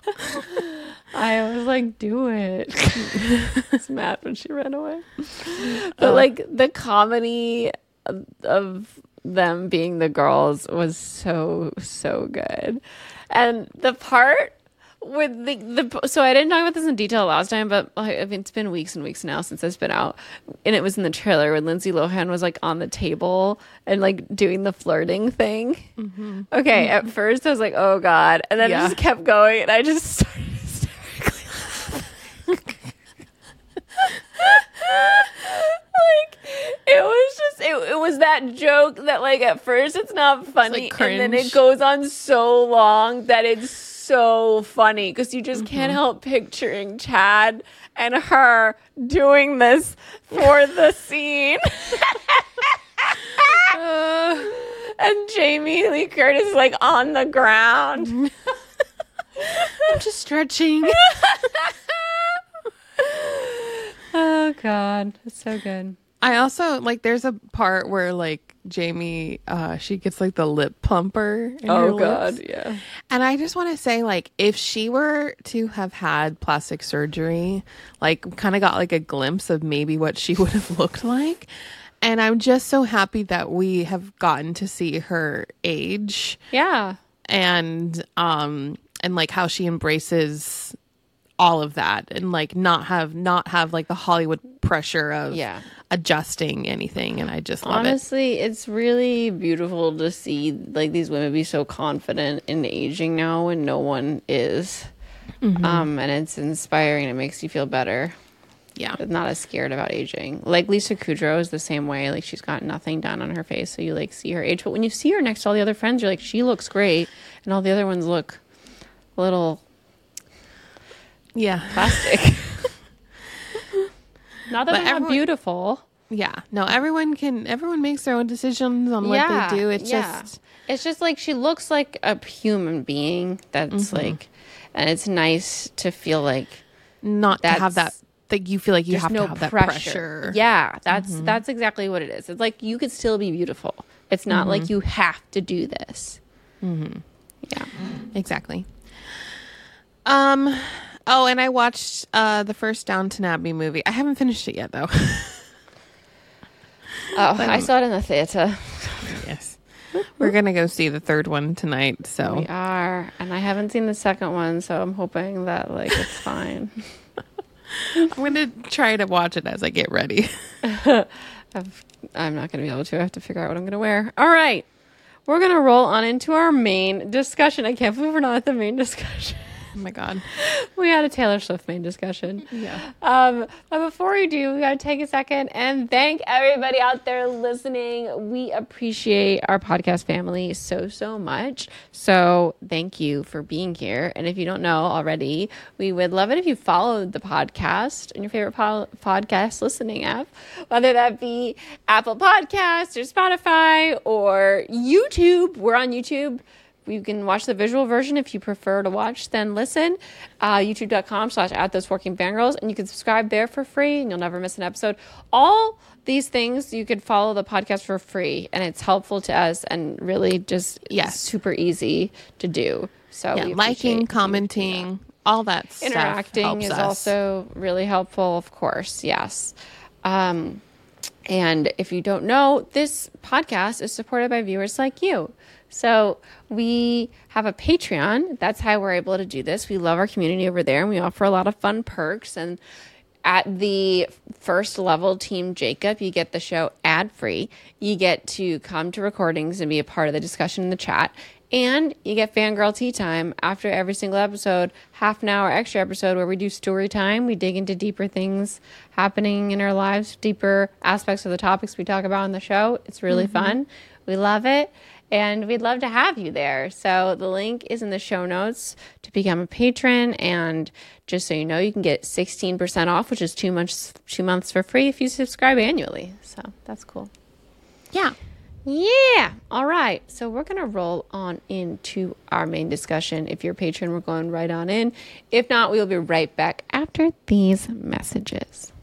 I was like, do it. I was mad when she ran away. But like the comedy of them being the girls was so good. And the part with the so I didn't talk about this in detail last time, but I mean, it's been weeks and weeks now since it's been out, and it was in the trailer when Lindsay Lohan was like on the table and like doing the flirting thing. Okay, at first I was like, oh god, and then it Yeah. just kept going, and I just started hysterically laughing. Like it was just it was that joke that like at first it's not funny, like, and then it cringe. goes on so long that it's so funny because you just can't help picturing Chad and her doing this for the scene. And Jamie Lee Curtis is like on the ground. I'm just stretching. Oh god, it's so good. I also like there's a part where like Jamie she gets like the lip plumper in her lips. yeah. And I just want to say, like, if she were to have had plastic surgery, like, kind of got like a glimpse of maybe what she would have looked like. And I'm just so happy that we have gotten to see her age Yeah. and like how she embraces all of that and like not have like the Hollywood pressure of adjusting anything. And I just love Honestly, it's really beautiful to see like these women be so confident in aging now when no one is. And it's inspiring. It makes you feel better. Yeah. Not as scared about aging. Like Lisa Kudrow is the same way. Like she's got nothing done on her face. So you like see her age. But when you see her next to all the other friends, you're like, she looks great. And all the other ones look a little plastic. Not that they're not beautiful. Yeah. No, everyone makes their own decisions on what they do. It's just like she looks like a human being that's like, and it's nice to feel like not to have that. Like you feel like you have no to have that pressure. Yeah, that's exactly what it is. It's like you could still be beautiful. It's not like you have to do this. Yeah, exactly. Oh, and I watched the first Downton Abbey movie. I haven't finished it yet, though. I saw it in the theater. Yes. We're going to go see the third one tonight, so. We are. And I haven't seen the second one, so I'm hoping that, like, it's fine. I'm going to try to watch it as I get ready. I'm not going to be able to. I have to figure out what I'm going to wear. All right. We're going to roll on into our main discussion. I can't believe we're not at the main discussion. Oh my God. We had a Taylor Swift main discussion. Yeah. But before we do, we got to take a second and thank everybody out there listening. We appreciate our podcast family so, so much. So thank you for being here. And if you don't know already, we would love it if you followed the podcast in your favorite podcast listening app, whether that be Apple Podcasts or Spotify or YouTube. We're on YouTube. You can watch the visual version if you prefer to watch, then listen. YouTube.com/@thosewworkingfangirls, and you can subscribe there for free, and you'll never miss an episode. All these things, you could follow the podcast for free, and it's helpful to us and really just super easy to do. So liking, commenting, all that stuff interacting is us. Also really helpful, of course. Yes. And if you don't know, this podcast is supported by viewers like you. So we have a Patreon. That's how we're able to do this. We love our community over there, and we offer a lot of fun perks. And at the first level, Team Jacob, you get the show ad-free. You get to come to recordings and be a part of the discussion in the chat. And you get fangirl tea time after every single episode, half an hour extra episode where we do story time. We dig into deeper things happening in our lives, deeper aspects of the topics we talk about on the show. It's really fun. We love it. And we'd love to have you there. So the link is in the show notes to become a patron. And just so you know, you can get 16% off, which is 2 months for free if you subscribe annually. So that's cool. Yeah. Yeah. All right. So we're going to roll on into our main discussion. If you're a patron, we're going right on in. If not, we'll be right back after these messages.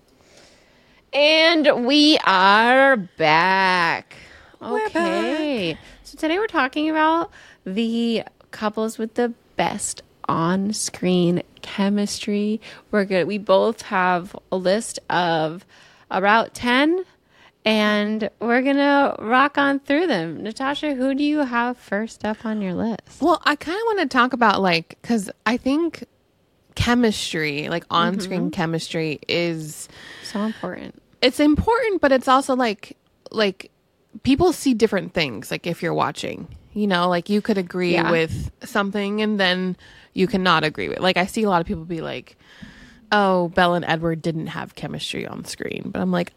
And we are back. Okay. So today we're talking about the couples with the best on-screen chemistry. We both have a list of about 10, and we're going to rock on through them. Natasha, who do you have first up on your list? Well, I kind of want to talk about because I think chemistry, like on-screen chemistry is so important. It's important, but it's also like people see different things. Like if you're watching, like you could agree with something and then you cannot agree with. Like I see a lot of people be like, "Oh, Belle and Edward didn't have chemistry on screen," but I'm like,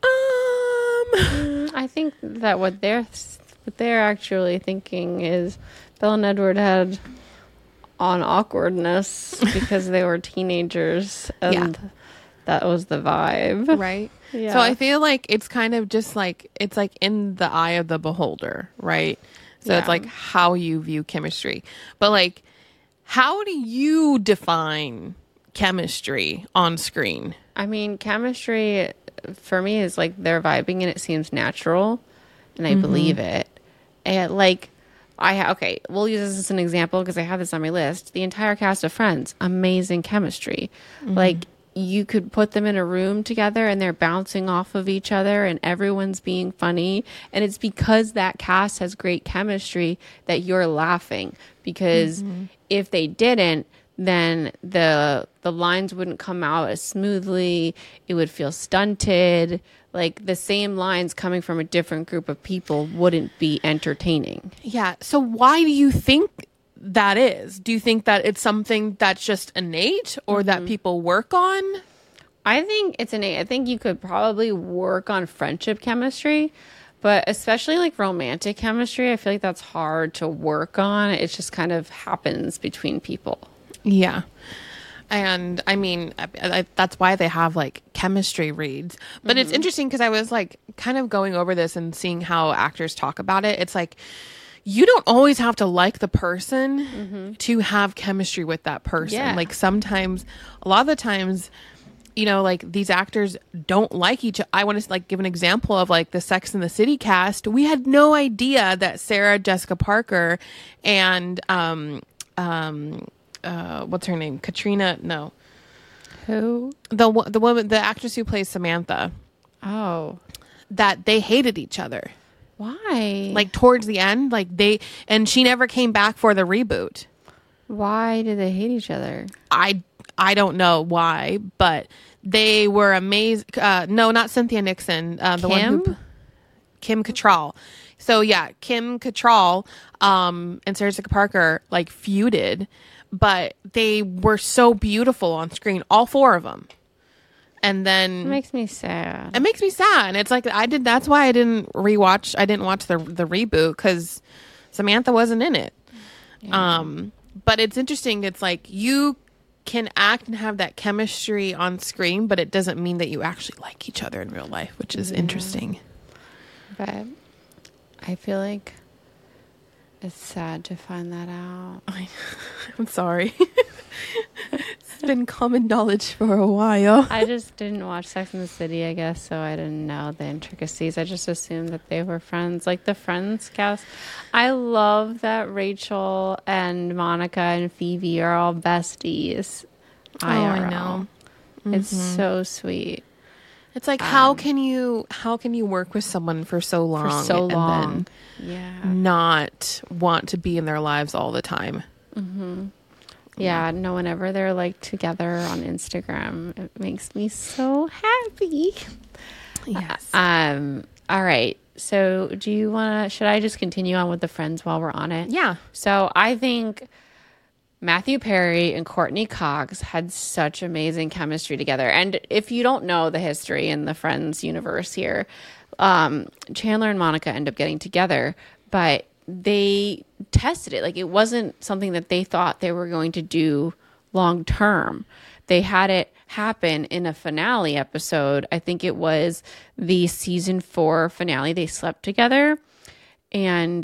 I think that what they're actually thinking is Belle and Edward had on awkwardness because they were teenagers, and that was the vibe, right? Yeah. So I feel like it's kind of just like it's like in the eye of the beholder, right? So it's like how you view chemistry. But like, how do you define chemistry on screen? I mean, chemistry for me is like they're vibing and it seems natural, and I believe it. And like, we'll use this as an example because I have this on my list. The entire cast of Friends, amazing chemistry. Like, you could put them in a room together and they're bouncing off of each other and everyone's being funny. And it's because that cast has great chemistry that you're laughing. Because if they didn't, then the the lines wouldn't come out as smoothly. It would feel stunted. Like the same lines coming from a different group of people wouldn't be entertaining. Yeah. So why do you think that is? Do you think that it's something that's just innate or that people work on? I think it's innate. I think you could probably work on friendship chemistry, but especially like romantic chemistry, I feel like that's hard to work on. It just kind of happens between people. Yeah. And I mean, that's why they have like chemistry reads. But it's interesting because I was like kind of going over this and seeing how actors talk about it. It's like, you don't always have to like the person to have chemistry with that person. Yeah. Like sometimes, a lot of the times, you know, like these actors don't like each other. I want to like give an example of like the Sex and the City cast. We had no idea that Sarah Jessica Parker and what's her name? Katrina? No, Who? the woman, the actress who plays Samantha. Oh. That they hated each other. Why? Like towards the end, like and she never came back for the reboot. Why did they hate each other? I don't know why, but they were amazed. No, not Cynthia Nixon. The one who Kim Cattrall. So yeah, Kim Cattrall and Sarah Jessica Parker like feuded, but they were so beautiful on screen, all four of them. And then It makes me sad. it makes me sad. And it's like that's why I didn't watch the reboot, because Samantha wasn't in it. Yeah. But it's interesting. It's like you can act and have that chemistry on screen, but it doesn't mean that you actually like each other in real life, which is interesting. But I feel like it's sad to find that out. I'm sorry. It's been common knowledge for a while. I just didn't watch Sex and the City, I guess, so I didn't know the intricacies. I just assumed that they were friends. Like the Friends cast. I love that Rachel and Monica and Phoebe are all besties. I know. It's so sweet. It's like how can you work with someone for so long And then not want to be in their lives all the time? Yeah, no, whenever they're like together on Instagram, it makes me so happy. Yes. All right. So should I just continue on with the Friends while we're on it? Yeah. So I think Matthew Perry and Courtney Cox had such amazing chemistry together. And if you don't know the history in the Friends universe here, Chandler and Monica end up getting together, but they tested it. Like it wasn't something that they thought they were going to do long term. They had it happen in a finale episode. I think it was the season 4 finale. They slept together, and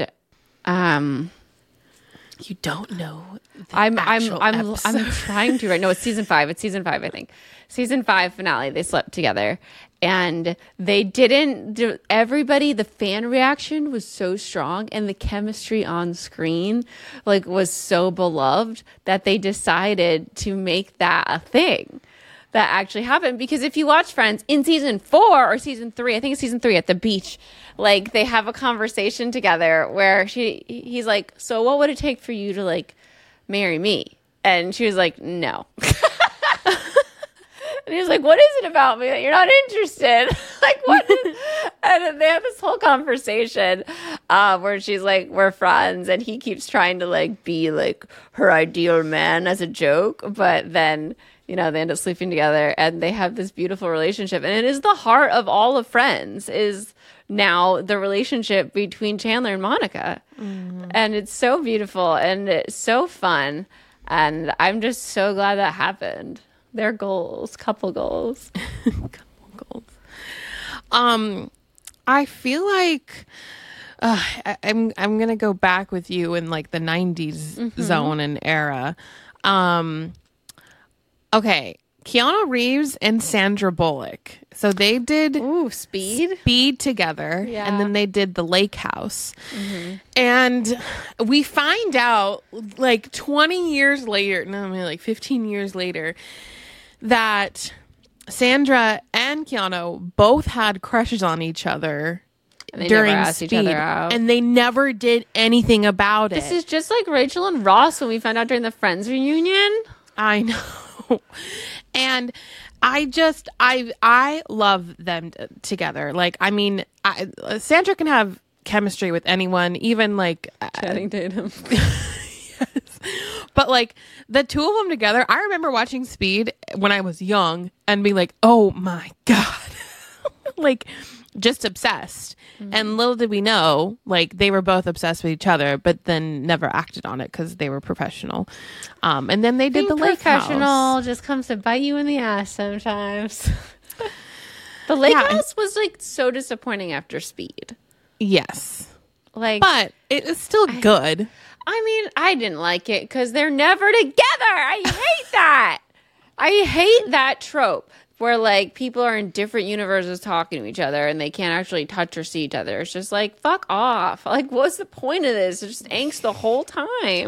You don't know. I'm trying to. Right? No, it's season 5. It's season 5, I think. Season 5 finale. They slept together, and they didn't. Everybody, the fan reaction was so strong, and the chemistry on screen, like, was so beloved that they decided to make that a thing that actually happened. Because if you watch Friends in season 4 or season 3, I think it's season 3 at the beach, like they have a conversation together where he's like, so what would it take for you to like marry me? And she was like, no. And he was like, what is it about me that you're not interested? Like, what is... And they have this whole conversation where she's like, we're friends. And he keeps trying to like be like her ideal man as a joke. But then, you know, they end up sleeping together and they have this beautiful relationship. And it is the heart of all of Friends is now the relationship between Chandler and Monica. And it's so beautiful and it's so fun. And I'm just so glad that happened. Their goals, couple goals. I feel like I'm gonna go back with you in like the 90s zone and era. Okay, Keanu Reeves and Sandra Bullock. So they did Speed together, and then they did The Lake House. And we find out like 20 years later, no, maybe like 15 years later, that Sandra and Keanu both had crushes on each other during Speed, each other out. And they never did anything about it. This is just like Rachel and Ross when we found out during the Friends reunion. I know. And I love them together. Like, I mean, Sandra can have chemistry with anyone, even like Channing Tatum. Yes. But like the two of them together, I remember watching Speed when I was young and being like, oh my God. Like, just obsessed. And little did we know, like, they were both obsessed with each other, but then never acted on it because they were professional. And then they did the Lake professional House. just comes to bite you in the ass sometimes. The Lake House was like so disappointing after Speed. Yes. Like, But it is still good. I mean, I didn't like it because they're never together. I hate that. I hate that trope where like people are in different universes talking to each other and they can't actually touch or see each other. It's just like, fuck off. Like, what's the point of this? It's just angst the whole time.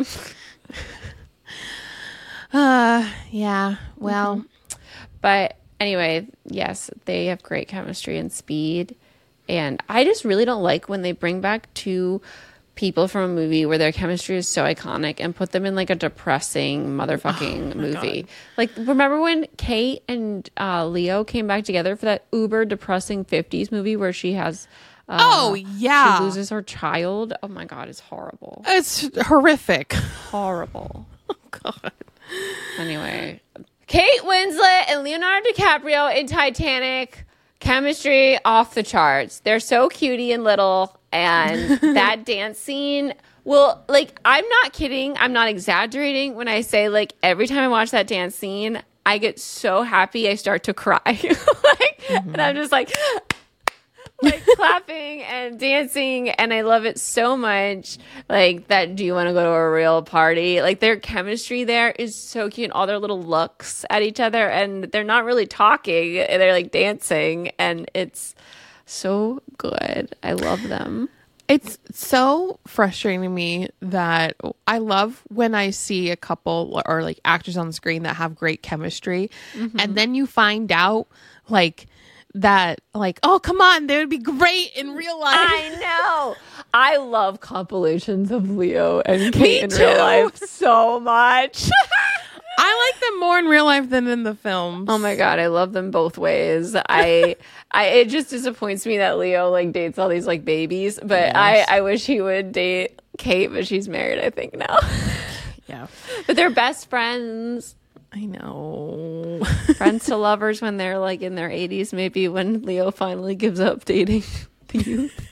Yeah. Well, But anyway, yes, they have great chemistry and Speed. And I just really don't like when they bring back two people from a movie where their chemistry is so iconic and put them in like a depressing motherfucking movie. God. Like, remember when Kate and Leo came back together for that uber depressing 50s movie where she has she loses her child? Oh my God, it's horrible. It's horrific. Horrible. Oh God. Anyway, Kate Winslet and Leonardo DiCaprio in Titanic. Chemistry off the charts. They're so cutie and little. And that dance scene, well, like, I'm not kidding. I'm not exaggerating when I say, like, every time I watch that dance scene, I get so happy I start to cry. And I'm just like clapping and dancing, and I love it so much. Like, that, do you want to go to a real party? Like, their chemistry there is so cute. All their little looks at each other, and they're not really talking. They're like dancing, and it's so good. I love them. It's so frustrating to me that I love when I see a couple or like actors on the screen that have great chemistry, and then you find out like that, like, oh, come on, they would be great in real life. I know. I love compilations of Leo and Kate in real life so much. I like them more in real life than in the films. Oh my God, I love them both ways. It just disappoints me that Leo like dates all these like babies, but Yes. I wish he would date Kate, but she's married, I think, now. Yeah. But they're best friends. I know. Friends to lovers when they're like in their 80s, maybe when Leo finally gives up dating the youth.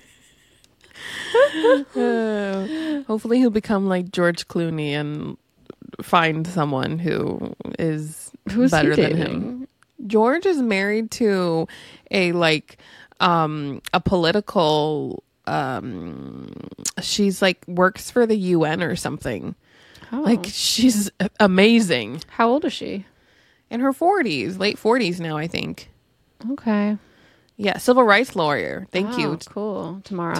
Hopefully he'll become like George Clooney and find someone who is Who's better he than dating? him. George is married to a like a political she's like works for the UN or something. Oh. Like, she's amazing. How old is she? In her 40s, late 40s now, I think. Okay. Yeah, civil rights lawyer. Thank you. Cool. Tamara.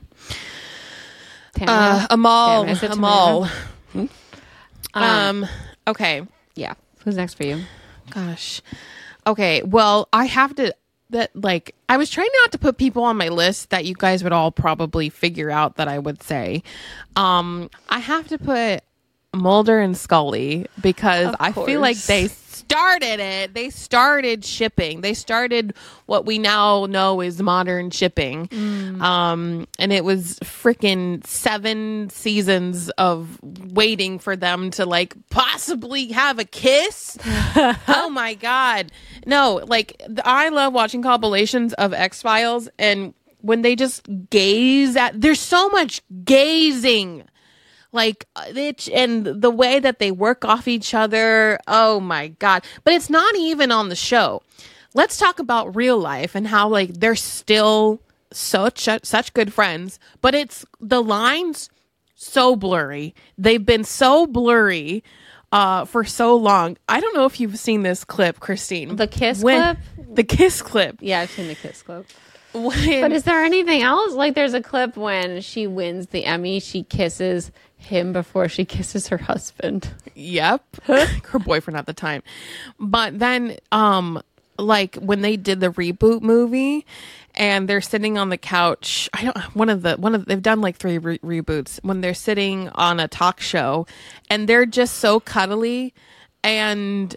Amal. Damn, I said Amal. Tamara. Okay. Yeah. Who's next for you? Gosh. Okay. Well, I have to. I was trying not to put people on my list that you guys would all probably figure out that I would say. I have to put Mulder and Scully because I feel like they started it. They started shipping. They started what we now know is modern shipping. And it was freaking 7 seasons of waiting for them to like possibly have a kiss. Oh my God. No, like I love watching compilations of X-Files, and when they just gaze at, there's so much gazing. Like, and the way that they work off each other. Oh my God. But it's not even on the show. Let's talk about real life and how like they're still such good friends, but it's the lines so blurry. They've been so blurry for so long. I don't know if you've seen this clip, Christine. The kiss clip? The kiss clip. Yeah, I've seen the kiss clip. When, But is there anything else? Like, there's a clip when she wins the Emmy, she kisses him before she kisses her husband. Yep. Her boyfriend at the time. But then, like when they did the reboot movie and they're sitting on the couch, they've done like 3 reboots when they're sitting on a talk show and they're just so cuddly, and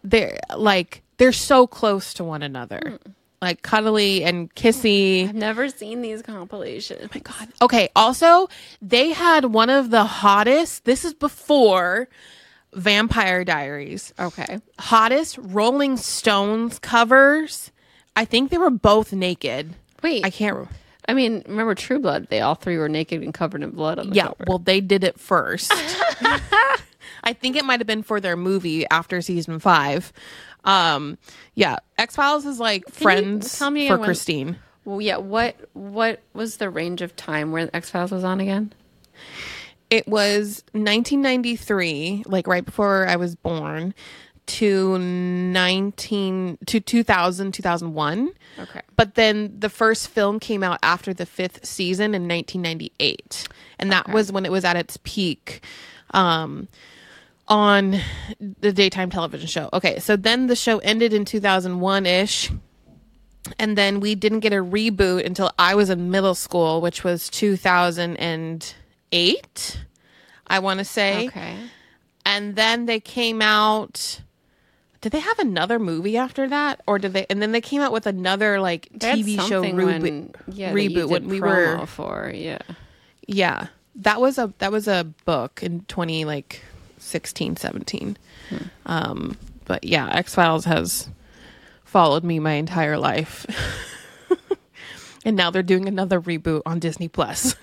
they're so close to one another. Like cuddly and kissy. I've never seen these compilations. Oh my God. Okay. Also, they had one of the hottest, this is before Vampire Diaries. Okay. Hottest Rolling Stones covers. I think they were both naked. Wait. I can't. I mean, remember True Blood? They all three were naked and covered in blood on the Yeah. cover. Well, they did it first. I think it might have been for their movie after season 5. Yeah. X-Files is like Friends tell me for when- Christine. Well, yeah. What was the range of time where X-Files was on again? It was 1993, like right before I was born, to 2001. Okay. But then the first film came out after the 5th season in 1998. And that was when it was at its peak on the daytime television show. Okay, so then the show ended in 2001-ish. And then we didn't get a reboot until I was in middle school, which was 2008, I want to say. Okay. And then they came out. Did they have another movie after that, or did they? And then they came out with another like They had TV show something reboot. that you Reboot did when we promo were. for Yeah, that was a book in 2016, 17. But yeah, X-Files has followed me my entire life. And now they're doing another reboot on Disney Plus.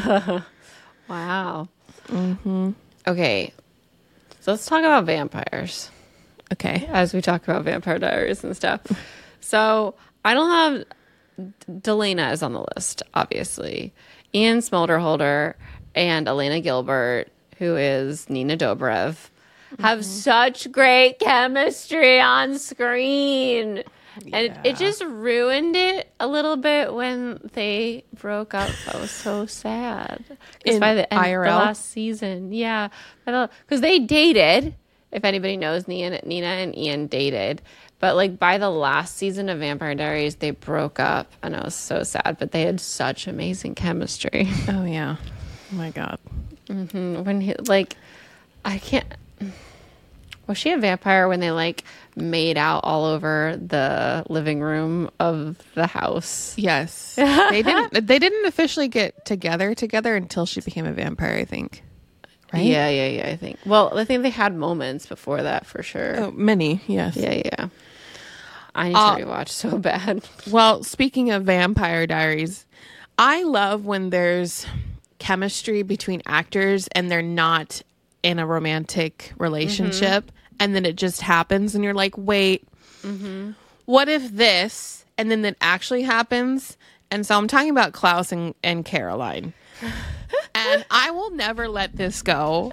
Wow. Okay, so let's talk about vampires Okay. as we talk about Vampire Diaries and stuff. So I don't have Delana is on the list, obviously. Ian Smolderholder and Elena Gilbert, who is Nina Dobrev, have such great chemistry on screen. And it just ruined it a little bit when they broke up. I was so sad. Because In by the end of IRL? the last season, yeah. Because they dated, if anybody knows, Nina and Ian dated. But like by the last season of Vampire Diaries, they broke up. And I was so sad. But they had such amazing chemistry. Oh yeah. Oh my God. When he, like, I can't... Was she a vampire when they like made out all over the living room of the house? Yes. They didn't officially get together until she became a vampire, I think. Right? Yeah, I think. Well, I think they had moments before that for sure. Oh, many, yes. Yeah. I need to rewatch so bad. Well, speaking of Vampire Diaries, I love when there's chemistry between actors and they're not in a romantic relationship and then it just happens and you're like, wait, what if this? And then that actually happens. And so I'm talking about Klaus and Caroline. And I will never let this go.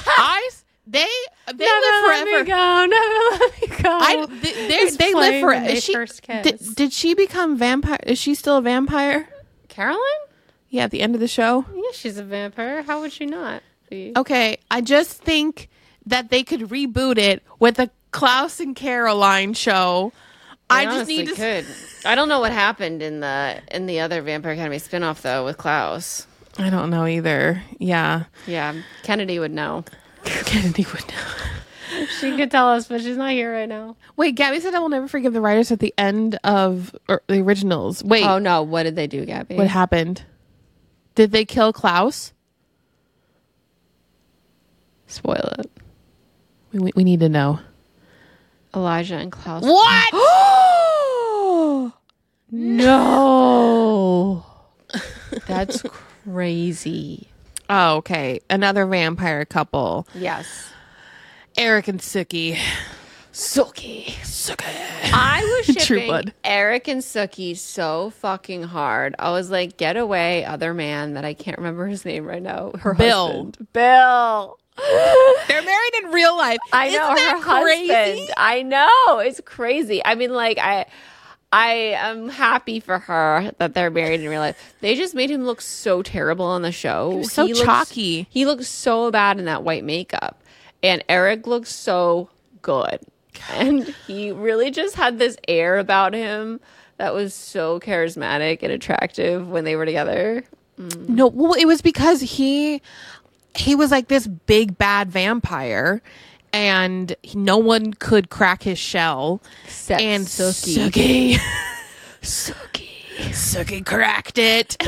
They live forever. Never let me go. They live forever. They first kissed. Did she become vampire? Is she still a vampire? Caroline? Yeah, at the end of the show. Yeah, she's a vampire. How would she not be? Okay, I just think that they could reboot it with a Klaus and Caroline show. They I just honestly need to. could. I don't know what happened in the other Vampire Academy spinoff though with Klaus. I don't know either. Yeah, Yeah, Kennedy would know. Kennedy would know. She could tell us, but she's not here right now. Wait, Gabby said I will never forgive the writers at the end of the originals. Wait, Oh no, what did they do, Gabby? what happened? Did they kill Klaus? Spoil it. We need to know. Elijah and Klaus. What? No. That's crazy. Oh, okay. Another vampire couple. Yes. Eric and Sookie. Sookie. I was True shipping Blood. Eric and Sookie so fucking hard. I was like, get away, other man that I can't remember his name right now. Her Bill. husband. Bill. They're married in real life. I know, Isn't that her crazy? husband. I know. It's crazy. I mean, like, I am happy for her that they're married in real life. They just made him look so terrible on the show. was so chalky. He looked so bad in that white makeup. And Eric looks so good. And he really just had this air about him that was so charismatic and attractive when they were together. No, well, it was because he was like this big bad vampire, and no one could crack his shell. Except And Sookie. Sookie cracked it.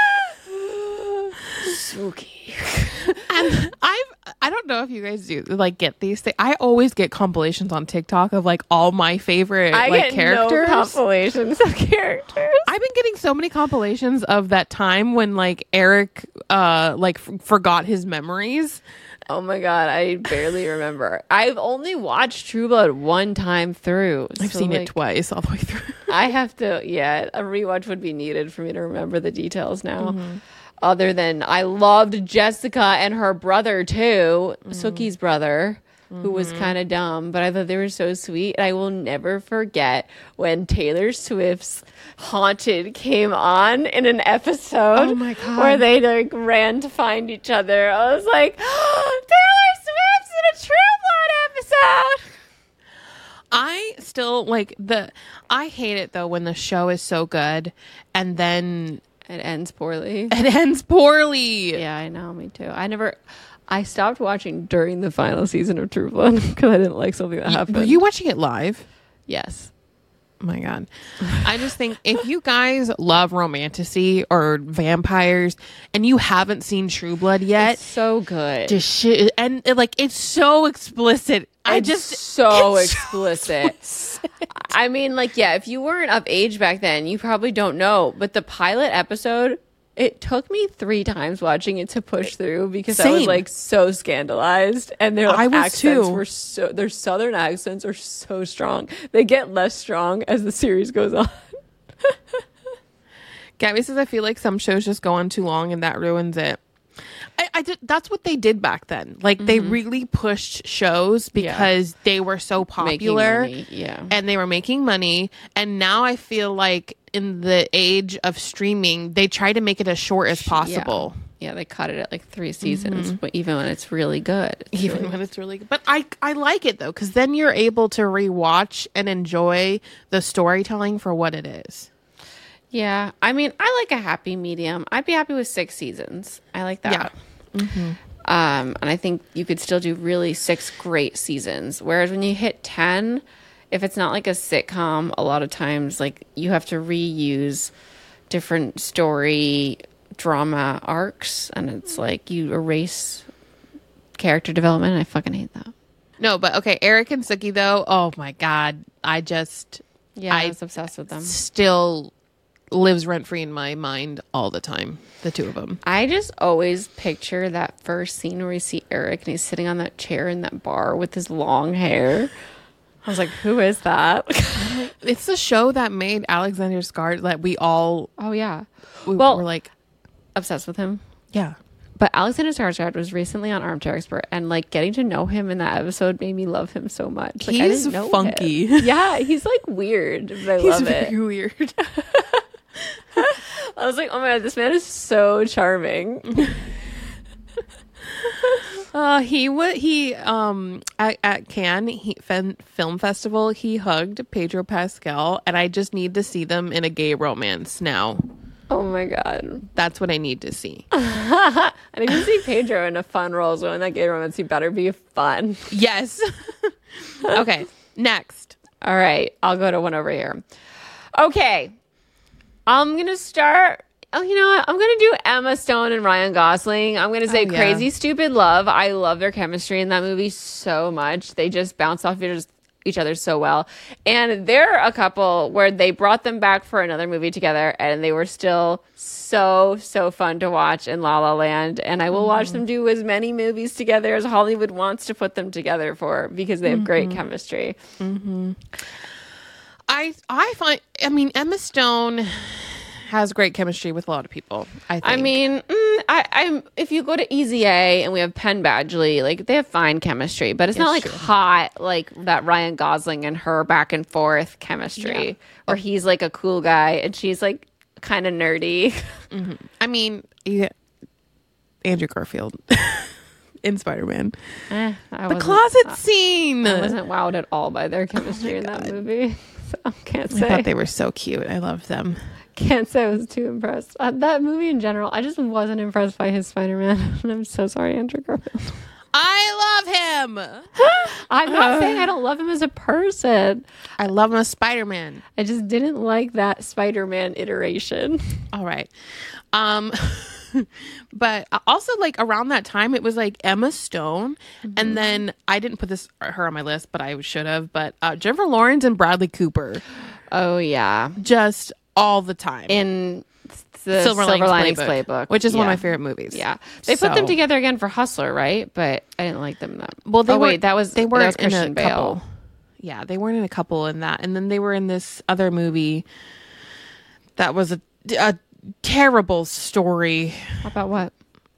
Sookie. And I don't know if you guys do like get these things. I always get compilations on TikTok of like all my favorite characters. No compilations of characters. I've been getting so many compilations of that time when like Eric forgot his memories. Oh my god, I barely remember. I've only watched True Blood one time through. I've seen it twice all the way through. I have to, a rewatch would be needed for me to remember the details now. Other than I loved Jessica and her brother too, Sookie's brother, who was kind of dumb, but I thought they were so sweet. And I will never forget when Taylor Swift's Haunted came on in an episode. Oh my God. Where they like ran to find each other. I was like, oh, Taylor Swift's in a True Blood episode. I still I hate it though when the show is so good and then it ends poorly. It ends poorly. Yeah, I know. Me too. I stopped watching during the final season of True Blood because I didn't like something that happened. Were you watching it live? Yes. Oh my God. I just think if you guys love romantasy or vampires and you haven't seen True Blood yet, it's so good. And it's so explicit. It's so explicit. I mean, if you weren't of age back then, you probably don't know. But the pilot episode, it took me 3 times watching it to push through because I was so scandalized, and their accents were their southern accents are so strong. They get less strong as the series goes on. Gabby says, I feel like some shows just go on too long and that ruins it. That's what they did back then. They really pushed shows because they were so popular. And they were making money. And now I feel like in the age of streaming, they try to make it as short as possible. Yeah, they cut it at 3 seasons, but even when it's really good. When it's really good. But I like it though, because then you're able to rewatch and enjoy the storytelling for what it is. Yeah, I mean, I like a happy medium. I'd be happy with 6 seasons. I like that. Yeah. And I think you could still do really 6 great seasons. Whereas when you hit 10, if it's not like a sitcom, a lot of times you have to reuse different story drama arcs, and it's you erase character development. And I fucking hate that. No, but okay, Eric and Sookie though. Oh my God, I was obsessed with them. Still lives rent-free in my mind all the time, the two of them. I just always picture that first scene where we see Eric and he's sitting on that chair in that bar with his long hair. I was like, who is that? It's the show that made Alexander Skarsgård that we all were obsessed with him. Yeah. But Alexander Skarsgård was recently on Armchair Expert, and getting to know him in that episode made me love him so much. He's I didn't know funky. Him. Yeah, he's weird, but I love it. He's very weird. I was like, oh my God, this man is so charming. At Cannes Film Festival, he hugged Pedro Pascal, and I just need to see them in a gay romance now. Oh my God. That's what I need to see. I need to see Pedro in a fun role, so in that gay romance, he better be fun. Yes. Okay, next. All right, I'll go to one over here. Okay. I'm going to start. Oh, you know what? I'm going to do Emma Stone and Ryan Gosling. I'm going to say Crazy Stupid Love. I love their chemistry in that movie so much. They just bounce off each other so well. And they're a couple where they brought them back for another movie together, and they were still so fun to watch in La La Land. And I will watch them do as many movies together as Hollywood wants to put them together for, because they have great chemistry. I find, Emma Stone has great chemistry with a lot of people, I think. I mean, I'm if you go to Easy A and we have Penn Badgley, they have fine chemistry, but it's not hot like that Ryan Gosling and her back and forth chemistry, where he's a cool guy and she's kind of nerdy. I mean, Andrew Garfield in Spider-Man. The closet scene. I wasn't wowed at all by their chemistry in that movie. So can't say. I thought they were so cute. I loved them. Can't say I was too impressed. That movie in general, I just wasn't impressed by his Spider-Man. And I'm so sorry, Andrew Garfield. I love him. I'm not saying I don't love him as a person. I love him as Spider-Man. I just didn't like that Spider-Man iteration. All right. But also like around that time it was like Emma Stone, and then I didn't put her on my list, but I should have, but Jennifer Lawrence and Bradley Cooper. Oh yeah. Just all the time. In the Silver Linings Playbook, which is one of my favorite movies. Yeah. They put them together again for Hustler, right? But I didn't like them that. Well, they weren't in Christian a Bale. couple. Yeah, they weren't in a couple in that. And then they were in this other movie that was a terrible story. About what?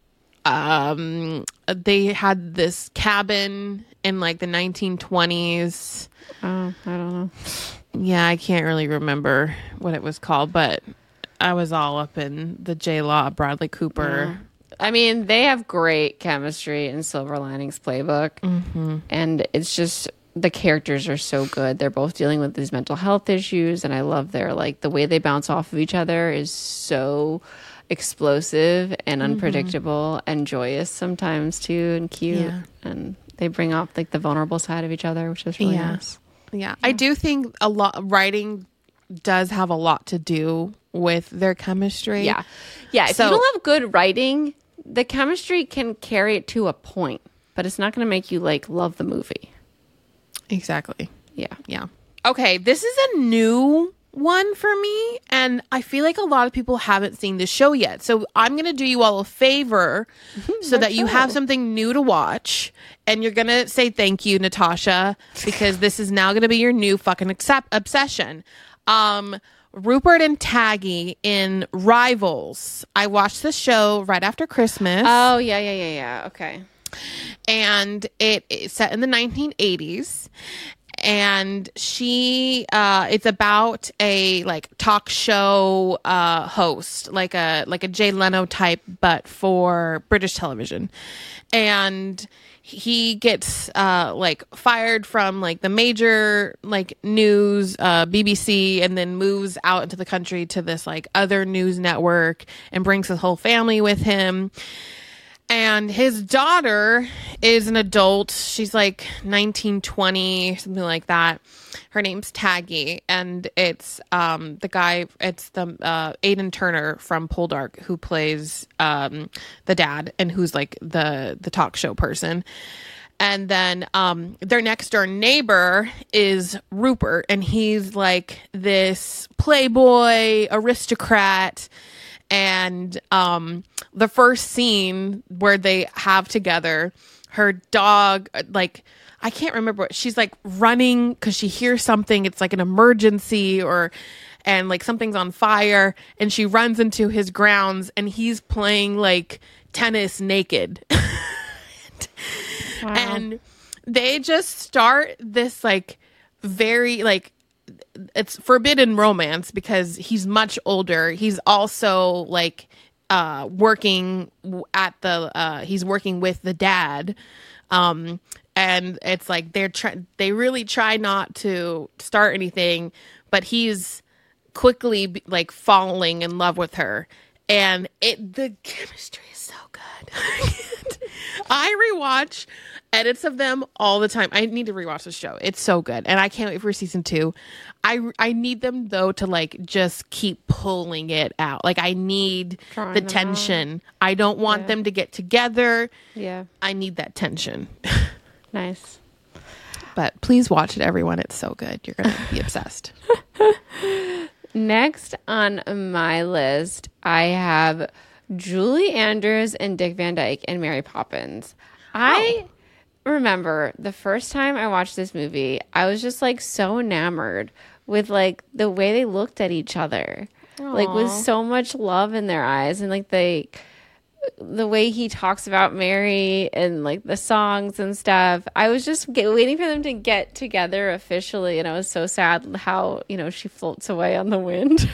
They had this cabin in like the 1920s. Oh, I don't know. Yeah, I can't really remember what it was called, but I was all up in the J-Law, Bradley Cooper. Yeah. I mean, they have great chemistry in Silver Linings Playbook. And it's just, the characters are so good. They're both dealing with these mental health issues. And I love the way they bounce off of each other is so explosive and unpredictable and joyous sometimes too, and cute. Yeah. And they bring up like the vulnerable side of each other, which is really nice. Yeah. I do think writing does have a lot to do with their chemistry. Yeah. If you don't have good writing, the chemistry can carry it to a point, but it's not going to make you like love the movie. Exactly. Yeah. Okay, this is a new one for me, and I feel like a lot of people haven't seen this show yet. So I'm going to do you all a favor so that you have something new to watch, and you're going to say thank you, Natasha, because this is now going to be your new fucking obsession. Rupert and Taggy in Rivals. I watched the show right after Christmas. Oh, yeah. Okay. And it's set in the 1980s. And it's about a like talk show host, like a Jay Leno type, but for British television. And he gets like fired from like the major like news, BBC, and then moves out into the country to this like other news network and brings his whole family with him. And his daughter is an adult. She's like 19, 20, something like that. Her name's Taggy, and it's the Aidan Turner from Poldark who plays the dad and who's like the talk show person. And then their next door neighbor is Rupert, and he's like this playboy aristocrat. And the first scene where they have together, her dog, like, I can't remember what, she's like running because she hears something. It's like an emergency and like something's on fire, and she runs into his grounds and he's playing like tennis naked. Wow. And they just start this like very like, it's forbidden romance because he's much older. He's also like working with the dad. And it's like they really try not to start anything, but he's quickly like falling in love with her. And the chemistry is so good. I rewatch edits of them all the time. I need to rewatch the show. It's so good. And I can't wait for season 2. I need them though to like just keep pulling it out. Like I need the tension. I don't want them to get together. Yeah. I need that tension. Nice. But please watch it, everyone. It's so good. You're going to be obsessed. Next on my list, I have Julie Andrews and Dick Van Dyke and Mary Poppins. I remember the first time I watched this movie, I was just like so enamored with like the way they looked at each other. Aww. Like with so much love in their eyes, and like the way he talks about Mary and like the songs and stuff. I was just waiting for them to get together officially, and I was so sad how, she floats away on the wind.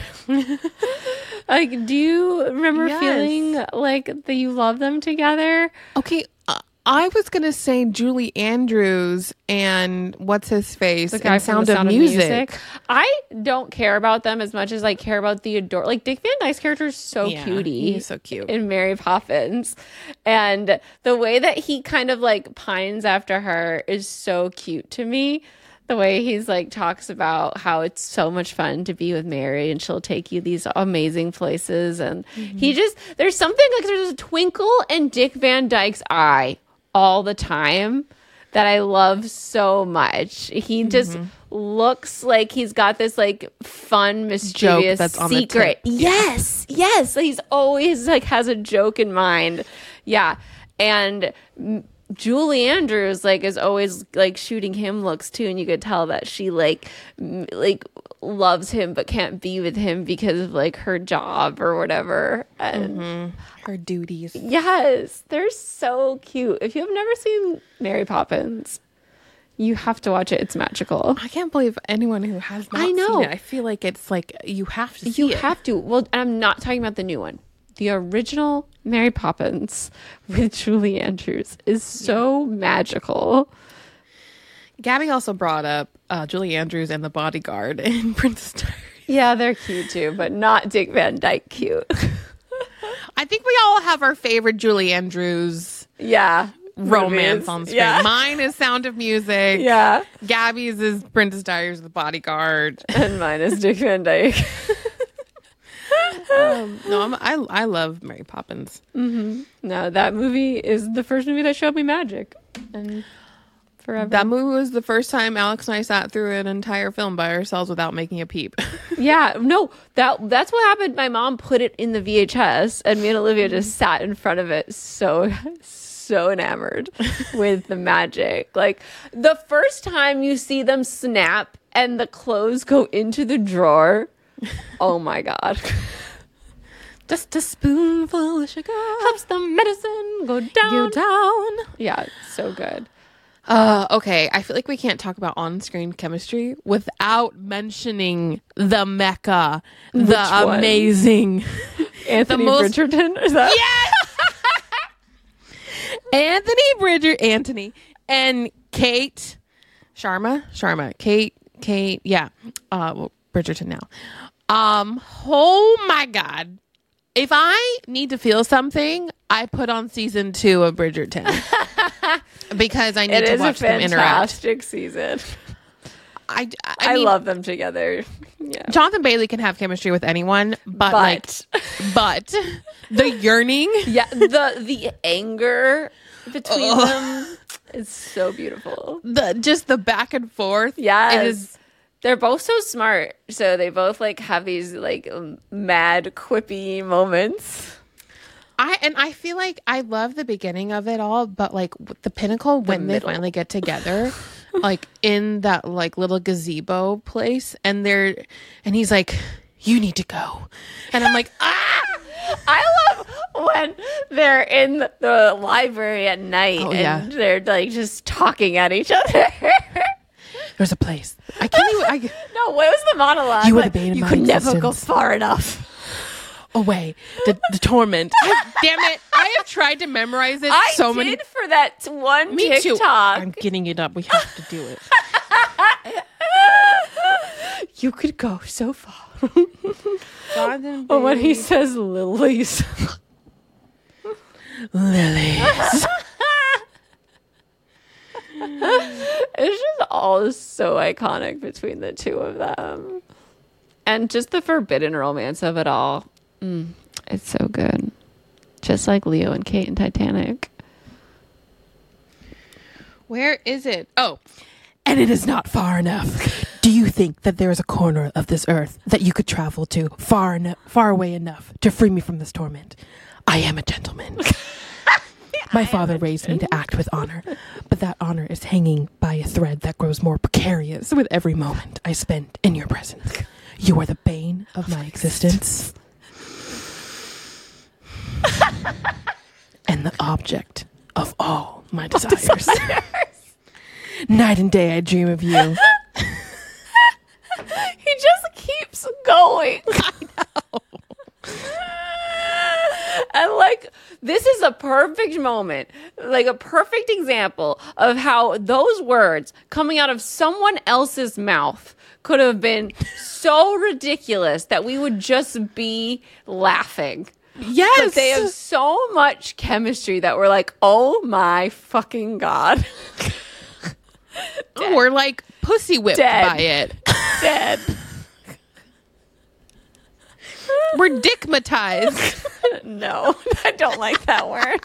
Like, do you remember feeling like that you love them together? Okay, I was gonna say Julie Andrews and what's his face The guy and from Sound The of Sound of Music. I don't care about them as much as I care about Theodore. Like Dick Van Dyke's character is so Yeah, cutie. he's so cute. In Mary Poppins, and the way that he kind of like pines after her is so cute to me. The way he's like talks about how it's so much fun to be with Mary and she'll take you these amazing places, and he just there's something like there's a twinkle in Dick Van Dyke's eye all the time that I love so much. He just looks like he's got this like fun, mischievous that's on the secret. tip. Yes, yes. He's always like has a joke in mind. Yeah, and Julie Andrews like is always like shooting him looks too, and you could tell that she like loves him but can't be with him because of like her job or whatever. And Her duties. yes, they're so cute. If you have never seen Mary Poppins, you have to watch it. It's magical. I can't believe anyone who has not I know. seen it. I feel like it's like you have to see You it. have to. Well, and I'm not talking about the new one. The original Mary Poppins with Julie Andrews is so magical. Gabby also brought up Julie Andrews and the bodyguard in Princess Diaries. Yeah, they're cute too, but not Dick Van Dyke cute. I think we all have our favorite Julie Andrews Yeah. romance movies. on screen. Yeah. Mine is Sound of Music. Yeah. Gabby's is Princess Diaries, the bodyguard. And mine is Dick Van Dyke. No, I love Mary Poppins. No, that movie is the first movie that showed me magic. And forever. That movie was the first time Alex and I sat through an entire film by ourselves without making a peep. Yeah, no, that's what happened. My mom put it in the VHS, and me and Olivia just sat in front of it, so enamored with the magic. Like the first time you see them snap and the clothes go into the drawer, oh my god! Just a spoonful of sugar Helps the medicine go down. go down. Yeah, it's so good. Okay, I feel like we can't talk about on-screen chemistry without mentioning the Mecca, the one? amazing Anthony most- Bridgerton. Is that? Yes, Anthony and Kate Sharma, Kate, yeah, well, Bridgerton now. Oh my God. If I need to feel something, I put on season 2 of Bridgerton because I need to watch them interact. Fantastic season. I I mean, love them together. Yeah. Jonathan Bailey can have chemistry with anyone, but the yearning, Yeah, the anger between them is so beautiful. the back and forth. Yes. It is. They're both so smart. So they both like have these like mad quippy moments. I feel like I love the beginning of it all, but like the pinnacle when they middle. finally get together, like in that like little gazebo place, and he's like, "You need to go," and I'm like, "Ah!" I love when they're in the library at night and they're like just talking at each other. There's a place I can't even. No, what was the monologue? You were the Like, bane of you my could never go existence. far enough. Away the torment. Damn it! I have tried to memorize it I so did many. for that one Me too. TikTok. I'm getting it up. We have to do it. You could go so far. But when he says lilies. Lilies. It's just all so iconic between the two of them. And just the forbidden romance of it all. It's so good. Just like Leo and Kate in Titanic. Where is it? Oh, and it is not far enough. Do you think that there is a corner of this earth that you could travel to far away enough to free me from this torment? I am a gentleman. My father raised me to act with honor, but that honor is hanging by a thread that grows more precarious with every moment I spend in your presence. You are the bane of my existence and the object of all my desires. Night and day I dream of you. He just keeps going. I know. And like This is a perfect moment, like a perfect example of how those words coming out of someone else's mouth could have been so ridiculous that we would just be laughing. Yes. But they have so much chemistry that we're like, oh my fucking God. We're like pussy whipped Dead. by it. Dead. We're dickmatized. No, I don't like that word.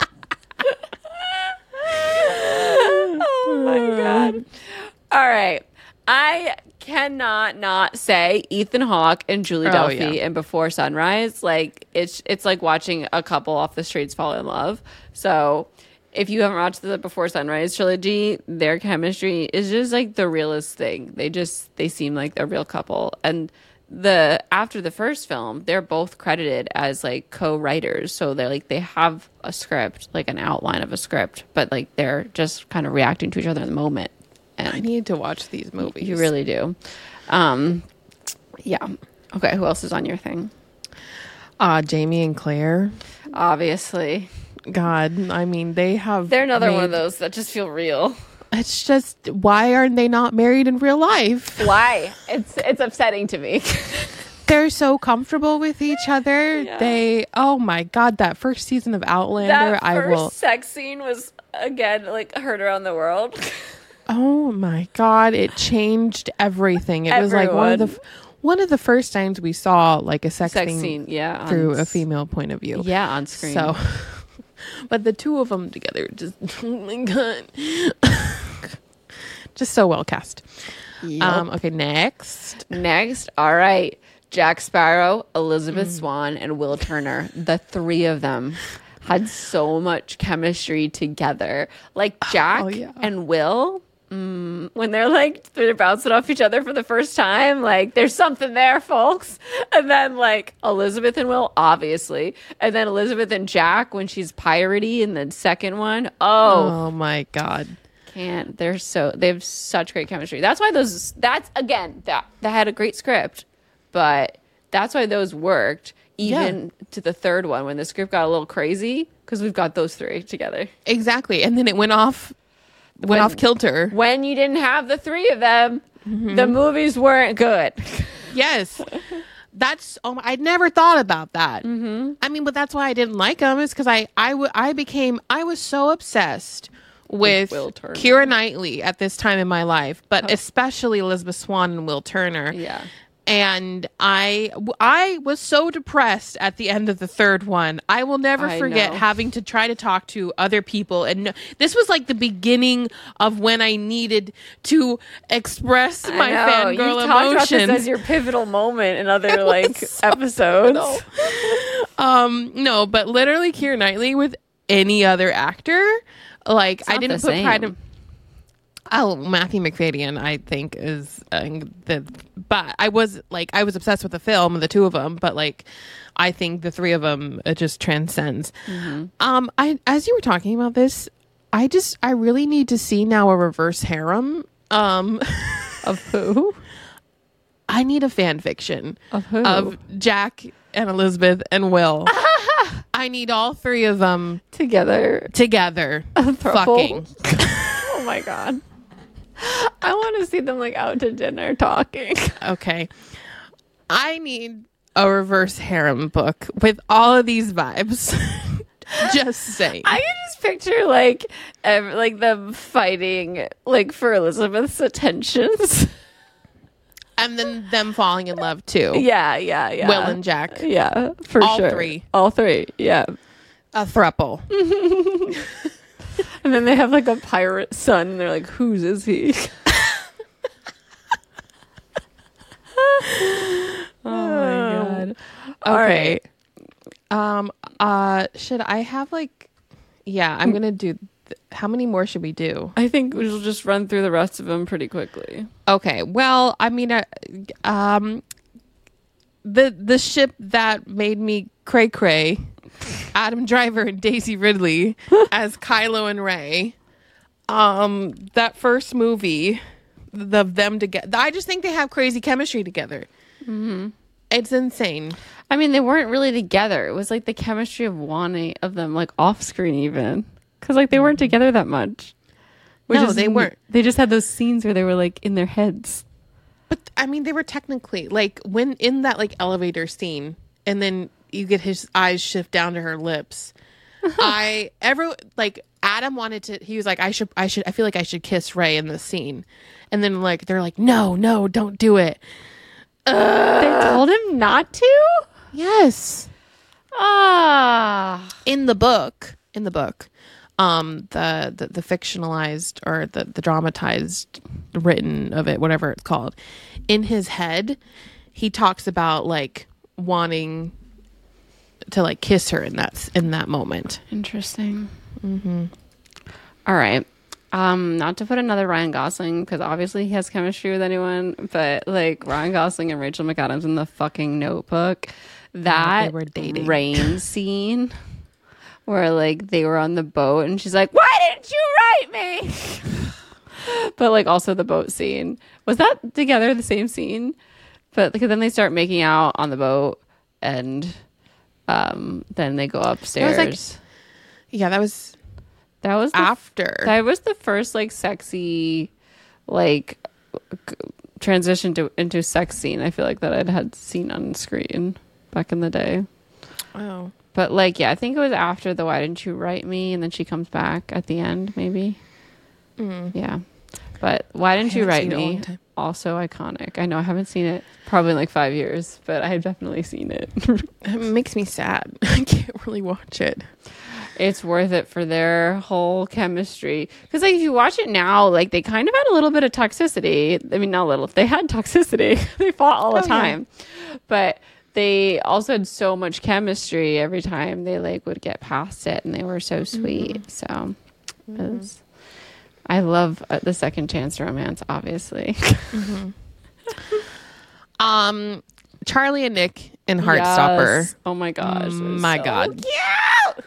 Oh my God. All right. I cannot not say Ethan Hawke and Julie Delpy in Before Sunrise. Like it's like watching a couple off the streets fall in love. So if you haven't watched the Before Sunrise trilogy, their chemistry is just like the realest thing. They seem like a real couple. And after the first film, they're both credited as like co-writers. So they're like they have a script, like an outline of a script, but like they're just kind of reacting to each other in the moment. And I need to watch these movies. you really do. Yeah. Okay, who else is on your thing? Jamie and Claire. Obviously. God, I mean, they're another one of those that just feel real. It's just, why aren't they not married in real life? Why? It's upsetting to me. They're so comfortable with each other. Yeah. Oh my God, that first season of Outlander, That sex scene was, again, like heard around the world. Oh my God, it changed everything. It was like one of the first times we saw like a sex scene through a female point of view. Yeah, on screen. So, but the two of them together, just, oh my God. Just so well cast. Yep. Okay, next. All right. Jack Sparrow, Elizabeth Swann, and Will Turner. The three of them had so much chemistry together. Like Jack and Will, when they're bouncing off each other for the first time, like there's something there, folks. And then like Elizabeth and Will, obviously, and then Elizabeth and Jack when she's piratey in the second one. Oh my God. They have such great chemistry. That's why that had a great script, but that's why those worked even to the third one when the script got a little crazy because we've got those three together. Exactly. And then it went off kilter. When you didn't have the three of them, the movies weren't good. Yes. I'd never thought about that. I mean, but that's why I didn't like them is because I was so obsessed with Keira Knightley at this time in my life, but especially Elizabeth Swann and Will Turner. Yeah. And I was so depressed at the end of the third one. I will never forget having to try to talk to other people. And this was like the beginning of when I needed to express my fangirl emotions. Talked about this as your pivotal moment in other episodes. No, but literally Keira Knightley with any other actor. Like I didn't put pride in. Oh, Matthew McFadyen, I think is but I was obsessed with the film, the two of them, but like I think the three of them it just transcends. As you were talking about this, I really need to see now a reverse harem. Of who? I need a fan fiction of who? Of Jack and Elizabeth and Will. I need all three of them together, fucking. Oh my God. I want to see them like out to dinner talking. Okay. I need a reverse harem book with all of these vibes. Just saying. I can just picture like them fighting like for Elizabeth's attentions. And then them falling in love too. Yeah. Will and Jack. Yeah, for sure. All three. Yeah. A throuple. And then they have like a pirate son and they're like, whose is he? Oh my God. Okay. All right. Should I have like, I'm going to do, how many more should we do? I think we'll just run through the rest of them pretty quickly. Okay. Well, I mean, the ship that made me cray cray, Adam Driver and Daisy Ridley as Kylo and Rey. That first movie, them together. I just think they have crazy chemistry together. It's insane. I mean, they weren't really together. It was like the chemistry of wanting of them, like off screen, even because like they weren't together that much. No, they weren't. They just had those scenes where they were like in their heads. But I mean, they were technically like when in that like elevator scene, and then you get his eyes shift down to her lips. Adam wanted to. He was like, I feel like I should kiss Ray in this scene, and then like they're like, no, don't do it. They told him not to. Yes. Ah. In the book, the fictionalized or the dramatized written of it, whatever it's called, in his head, he talks about like wanting to like kiss her in that moment. Interesting. All right. Not to put another Ryan Gosling, because obviously he has chemistry with anyone, but like Ryan Gosling and Rachel McAdams in The fucking Notebook, that they were dating. rain scene where like they were on the boat and she's like, why didn't you write me? But like also the boat scene, was that together the same scene? But because then they start making out on the boat and then they go upstairs. That was after. That was the first like sexy like transition into sex scene I feel like that I'd had seen on screen back in the day. Oh. But like, yeah, I think it was after the why didn't you write me, and then she comes back at the end maybe. Yeah. But why didn't you write me? Also iconic. I know I haven't seen it probably in like 5 years, but I have definitely seen it. It makes me sad. I can't really watch it. It's worth it for their whole chemistry. Because like if you watch it now, like they kind of had a little bit of toxicity. I mean, not little. They had toxicity. They fought all the time. Yeah. But they also had so much chemistry every time they like would get past it, and they were so sweet. So I love the second chance romance, obviously. Charlie and Nick in Heartstopper. Yes. Oh my gosh. My God. Cute.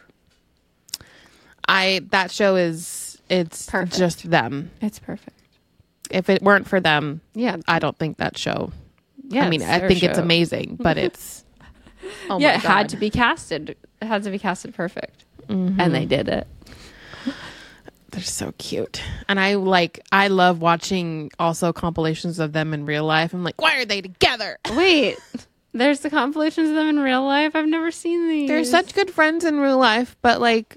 That show it's perfect. Just them. It's perfect. If it weren't for them, yeah, I don't think that show. Yeah, I mean, I think it's amazing, but it's oh yeah, my God. It had to be casted. It had to be casted perfect, and they did it. They're so cute, and I love watching also compilations of them in real life. I'm like, why are they together? Wait, there's the compilations of them in real life. I've never seen these. They're such good friends in real life, but like.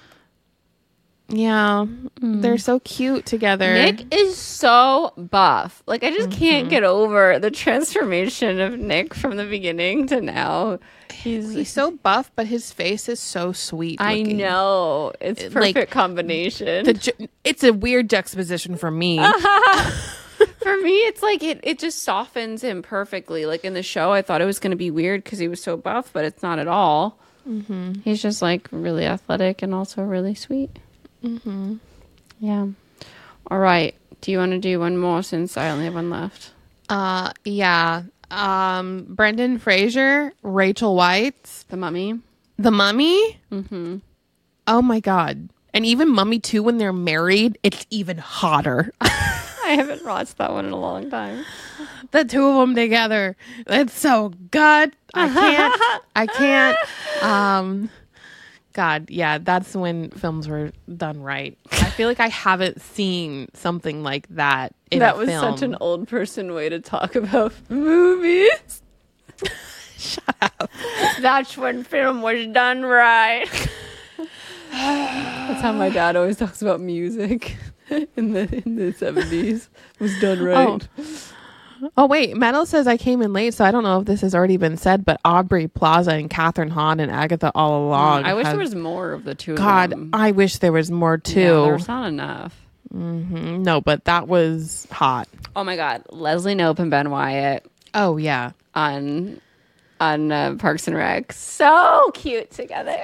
Yeah, they're so cute together. Nick is so buff. Like, I just can't get over the transformation of Nick from the beginning to now. He's so buff, but his face is so sweet looking. I know. It's perfect combination. It's a weird juxtaposition for me. For me, it's like it just softens him perfectly. Like in the show, I thought it was going to be weird because he was so buff, but it's not at all. He's just like really athletic and also really sweet. Yeah. All right. Do you want to do one more since I only have one left? Yeah. Brendan Fraser, Rachel Weisz, The Mummy. The Mummy. Oh my God! And even Mummy 2 when they're married, it's even hotter. I haven't watched that one in a long time. The two of them together, it's so good. I can't. God, yeah, that's when films were done right. I feel like I haven't seen something like that in a film. That was such an old person way to talk about movies. Shut up. That's when film was done right. That's how my dad always talks about music in the 70s. Was done right. Oh, wait. Metal says I came in late, so I don't know if this has already been said, but Aubrey Plaza and Catherine Hahn and Agatha all along. I wish there was more of the two of them. God, I wish there was more too. Yeah, there's not enough. No, but that was hot. Oh my God. Leslie Knope and Ben Wyatt. Oh, yeah. On Parks and Rec. So cute together.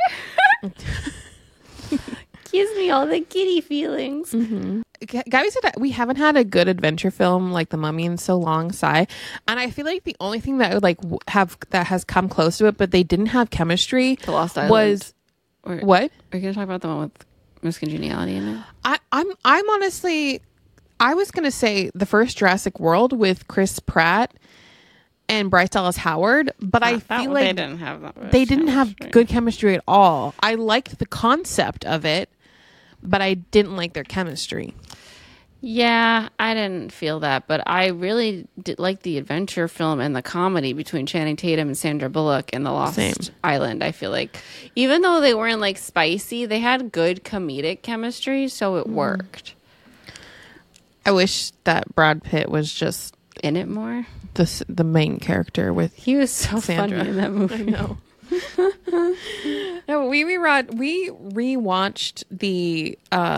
Gives me all the kitty feelings. Gabby said that we haven't had a good adventure film like The Mummy in so long, sigh. And I feel like the only thing that would like have that has come close to it, but they didn't have chemistry. The Lost Island. Was what? Are you gonna talk about the one with Miss Congeniality in it? I'm honestly, I was gonna say the first Jurassic World with Chris Pratt and Bryce Dallas Howard, but I feel like they didn't have that. they didn't have good chemistry at all. I liked the concept of it, but I didn't like their chemistry. Yeah, I didn't feel that, but I really did like the adventure film and the comedy between Channing Tatum and Sandra Bullock in The Lost Island. I feel like even though they weren't like spicy, they had good comedic chemistry, so it worked. I wish that Brad Pitt was just in it more. The main character with he was so Sandra. funny in that movie. I know. No, we rewatched the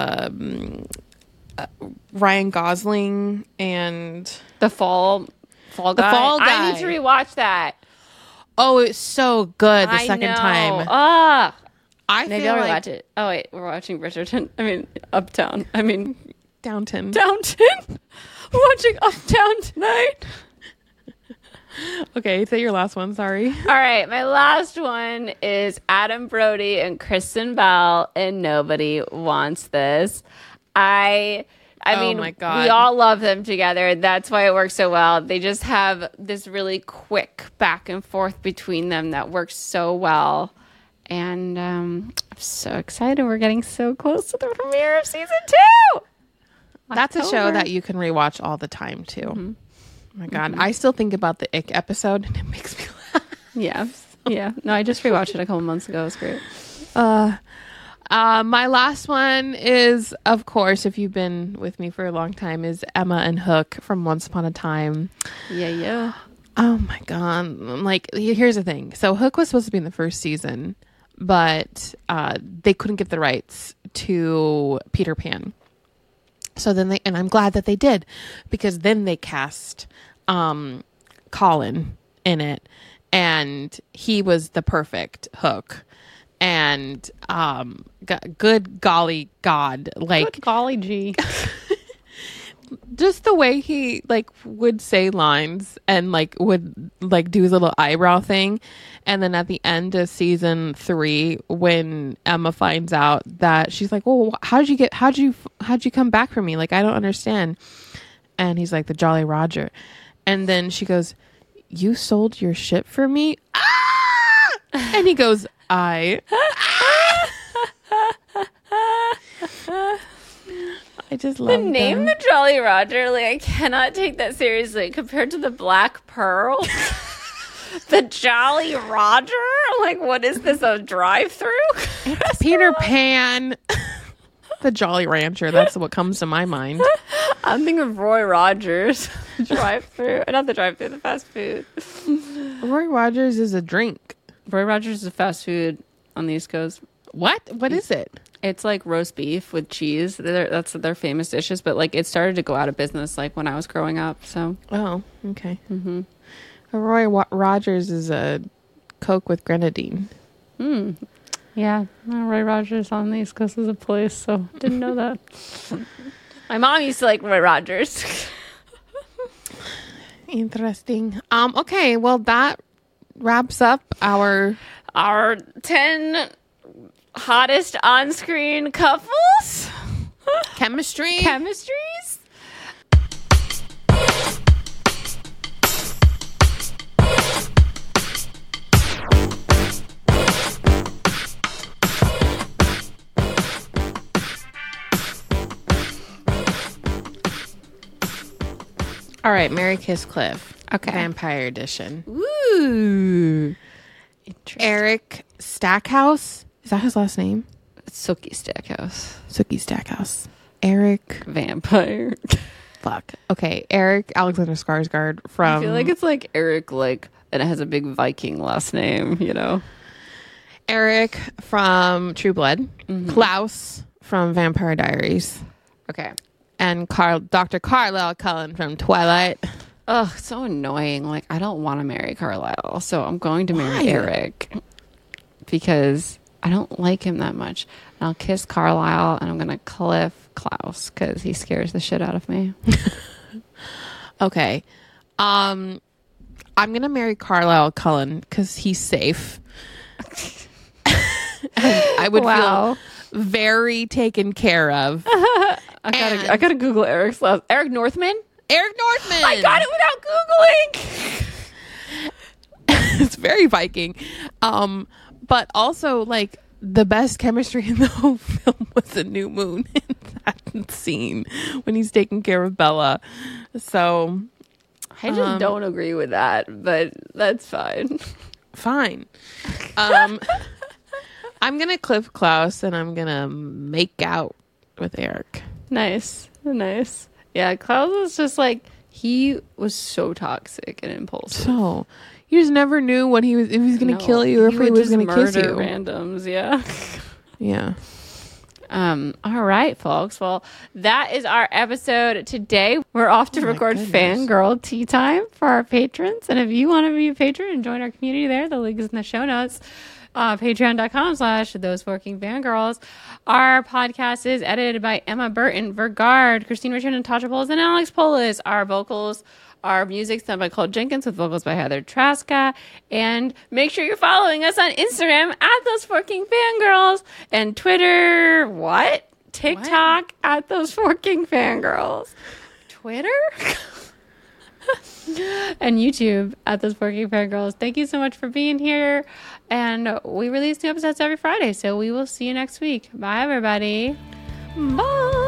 Ryan Gosling and the Fall Guy. I need to rewatch that. Oh, it's so good the second time. Maybe I'll rewatch it. Oh wait, we're watching Bridgerton. I mean Uptown. I mean Downton. We're watching Uptown tonight. Okay, say your last one. Sorry. All right, my last one is Adam Brody and Kristen Bell, and Nobody Wants This. I mean, my God. We all love them together. That's why it works so well. They just have this really quick back and forth between them that works so well. And I'm so excited. We're getting so close to the premiere of season 2. That's a show that you can rewatch all the time, too. Mm-hmm. Oh, my God. Mm-hmm. I still think about the Ick episode, and it makes me laugh. Yeah. Yeah. No, I just rewatched it a couple months ago. It was great. My last one is, of course, if you've been with me for a long time, is Emma and Hook from Once Upon a Time. Yeah. Oh my God. Like, here's the thing. So Hook was supposed to be in the first season, but they couldn't get the rights to Peter Pan. So then and I'm glad that they did, because then they cast Colin in it, and he was the perfect Hook. And good golly God, like good golly gee. Just the way he like would say lines and like would like do his little eyebrow thing. And then at the end of season 3, when Emma finds out that, she's like, well, how'd you come back for me? Like, I don't understand. And he's like, the Jolly Roger. And then she goes, you sold your ship for me? Ah! And he goes, I just love the name the Jolly Roger. Like, I cannot take that seriously compared to the Black Pearl. The Jolly Roger? Like, what is this, a drive-through? Peter Pan. The Jolly Rancher. That's what comes to my mind. I'm thinking of Roy Rogers. Drive-through. Not the drive-through, the fast food. Roy Rogers is a drink. Roy Rogers is fast food on the East Coast. What is it? It's like roast beef with cheese. That's their famous dishes, but like it started to go out of business like when I was growing up. So. Oh, okay. Mm-hmm. Roy Rogers is a Coke with grenadine. Yeah, Roy Rogers on the East Coast is a place, so didn't know that. My mom used to like Roy Rogers. Interesting. Okay, well that wraps up our 10 hottest on-screen couples. Chemistries. All right, Mary Kiss Cliff. Okay. Vampire edition. Ooh. Eric Stackhouse. Is that his last name? Sookie Stackhouse. Sookie Stackhouse. Eric. Vampire. Fuck. Okay. Eric Alexander Skarsgård from... I feel like it's like Eric, like, and it has a big Viking last name, you know? Eric from True Blood. Mm-hmm. Klaus from Vampire Diaries. Okay. And Dr. Carlisle Cullen from Twilight. Ugh, so annoying. Like, I don't want to marry Carlisle, so I'm going to marry Eric because I don't like him that much. And I'll kiss Carlisle, and I'm going to cliff Klaus because he scares the shit out of me. Okay. I'm going to marry Carlisle Cullen because he's safe. I would feel very taken care of. I gotta Google Eric's last. Eric Northman. Eric Northman. I got it without Googling. It's very Viking. But also like the best chemistry in the whole film was the new moon in that scene when he's taking care of Bella. So I just don't agree with that, but that's fine. Fine. I'm gonna clip Klaus and I'm gonna make out with Eric. Nice. Yeah, Klaus was just like, he was so toxic and impulsive. So you just never knew what if he was gonna kill you or if he was gonna kiss you. Randoms, yeah. Yeah. All right, folks. Well, that is our episode today. We're off to record Fangirl Tea Time for our patrons. And if you want to be a patron and join our community there, the link is in the show notes. Patreon.com/Those Working Fangirls. Our podcast is edited by Emma Burton, Vergard, Christine Richard, and Tasha Polis, and Alex Polis. Our music's done by Cole Jenkins with vocals by Heather Traska. And make sure you're following us on Instagram at Those Working Fangirls and Twitter. TikTok at Those Working Fangirls. Twitter? And YouTube at Those Working Fangirls. Thank you so much for being here. And we release new episodes every Friday, so we will see you next week. Bye, everybody. Bye.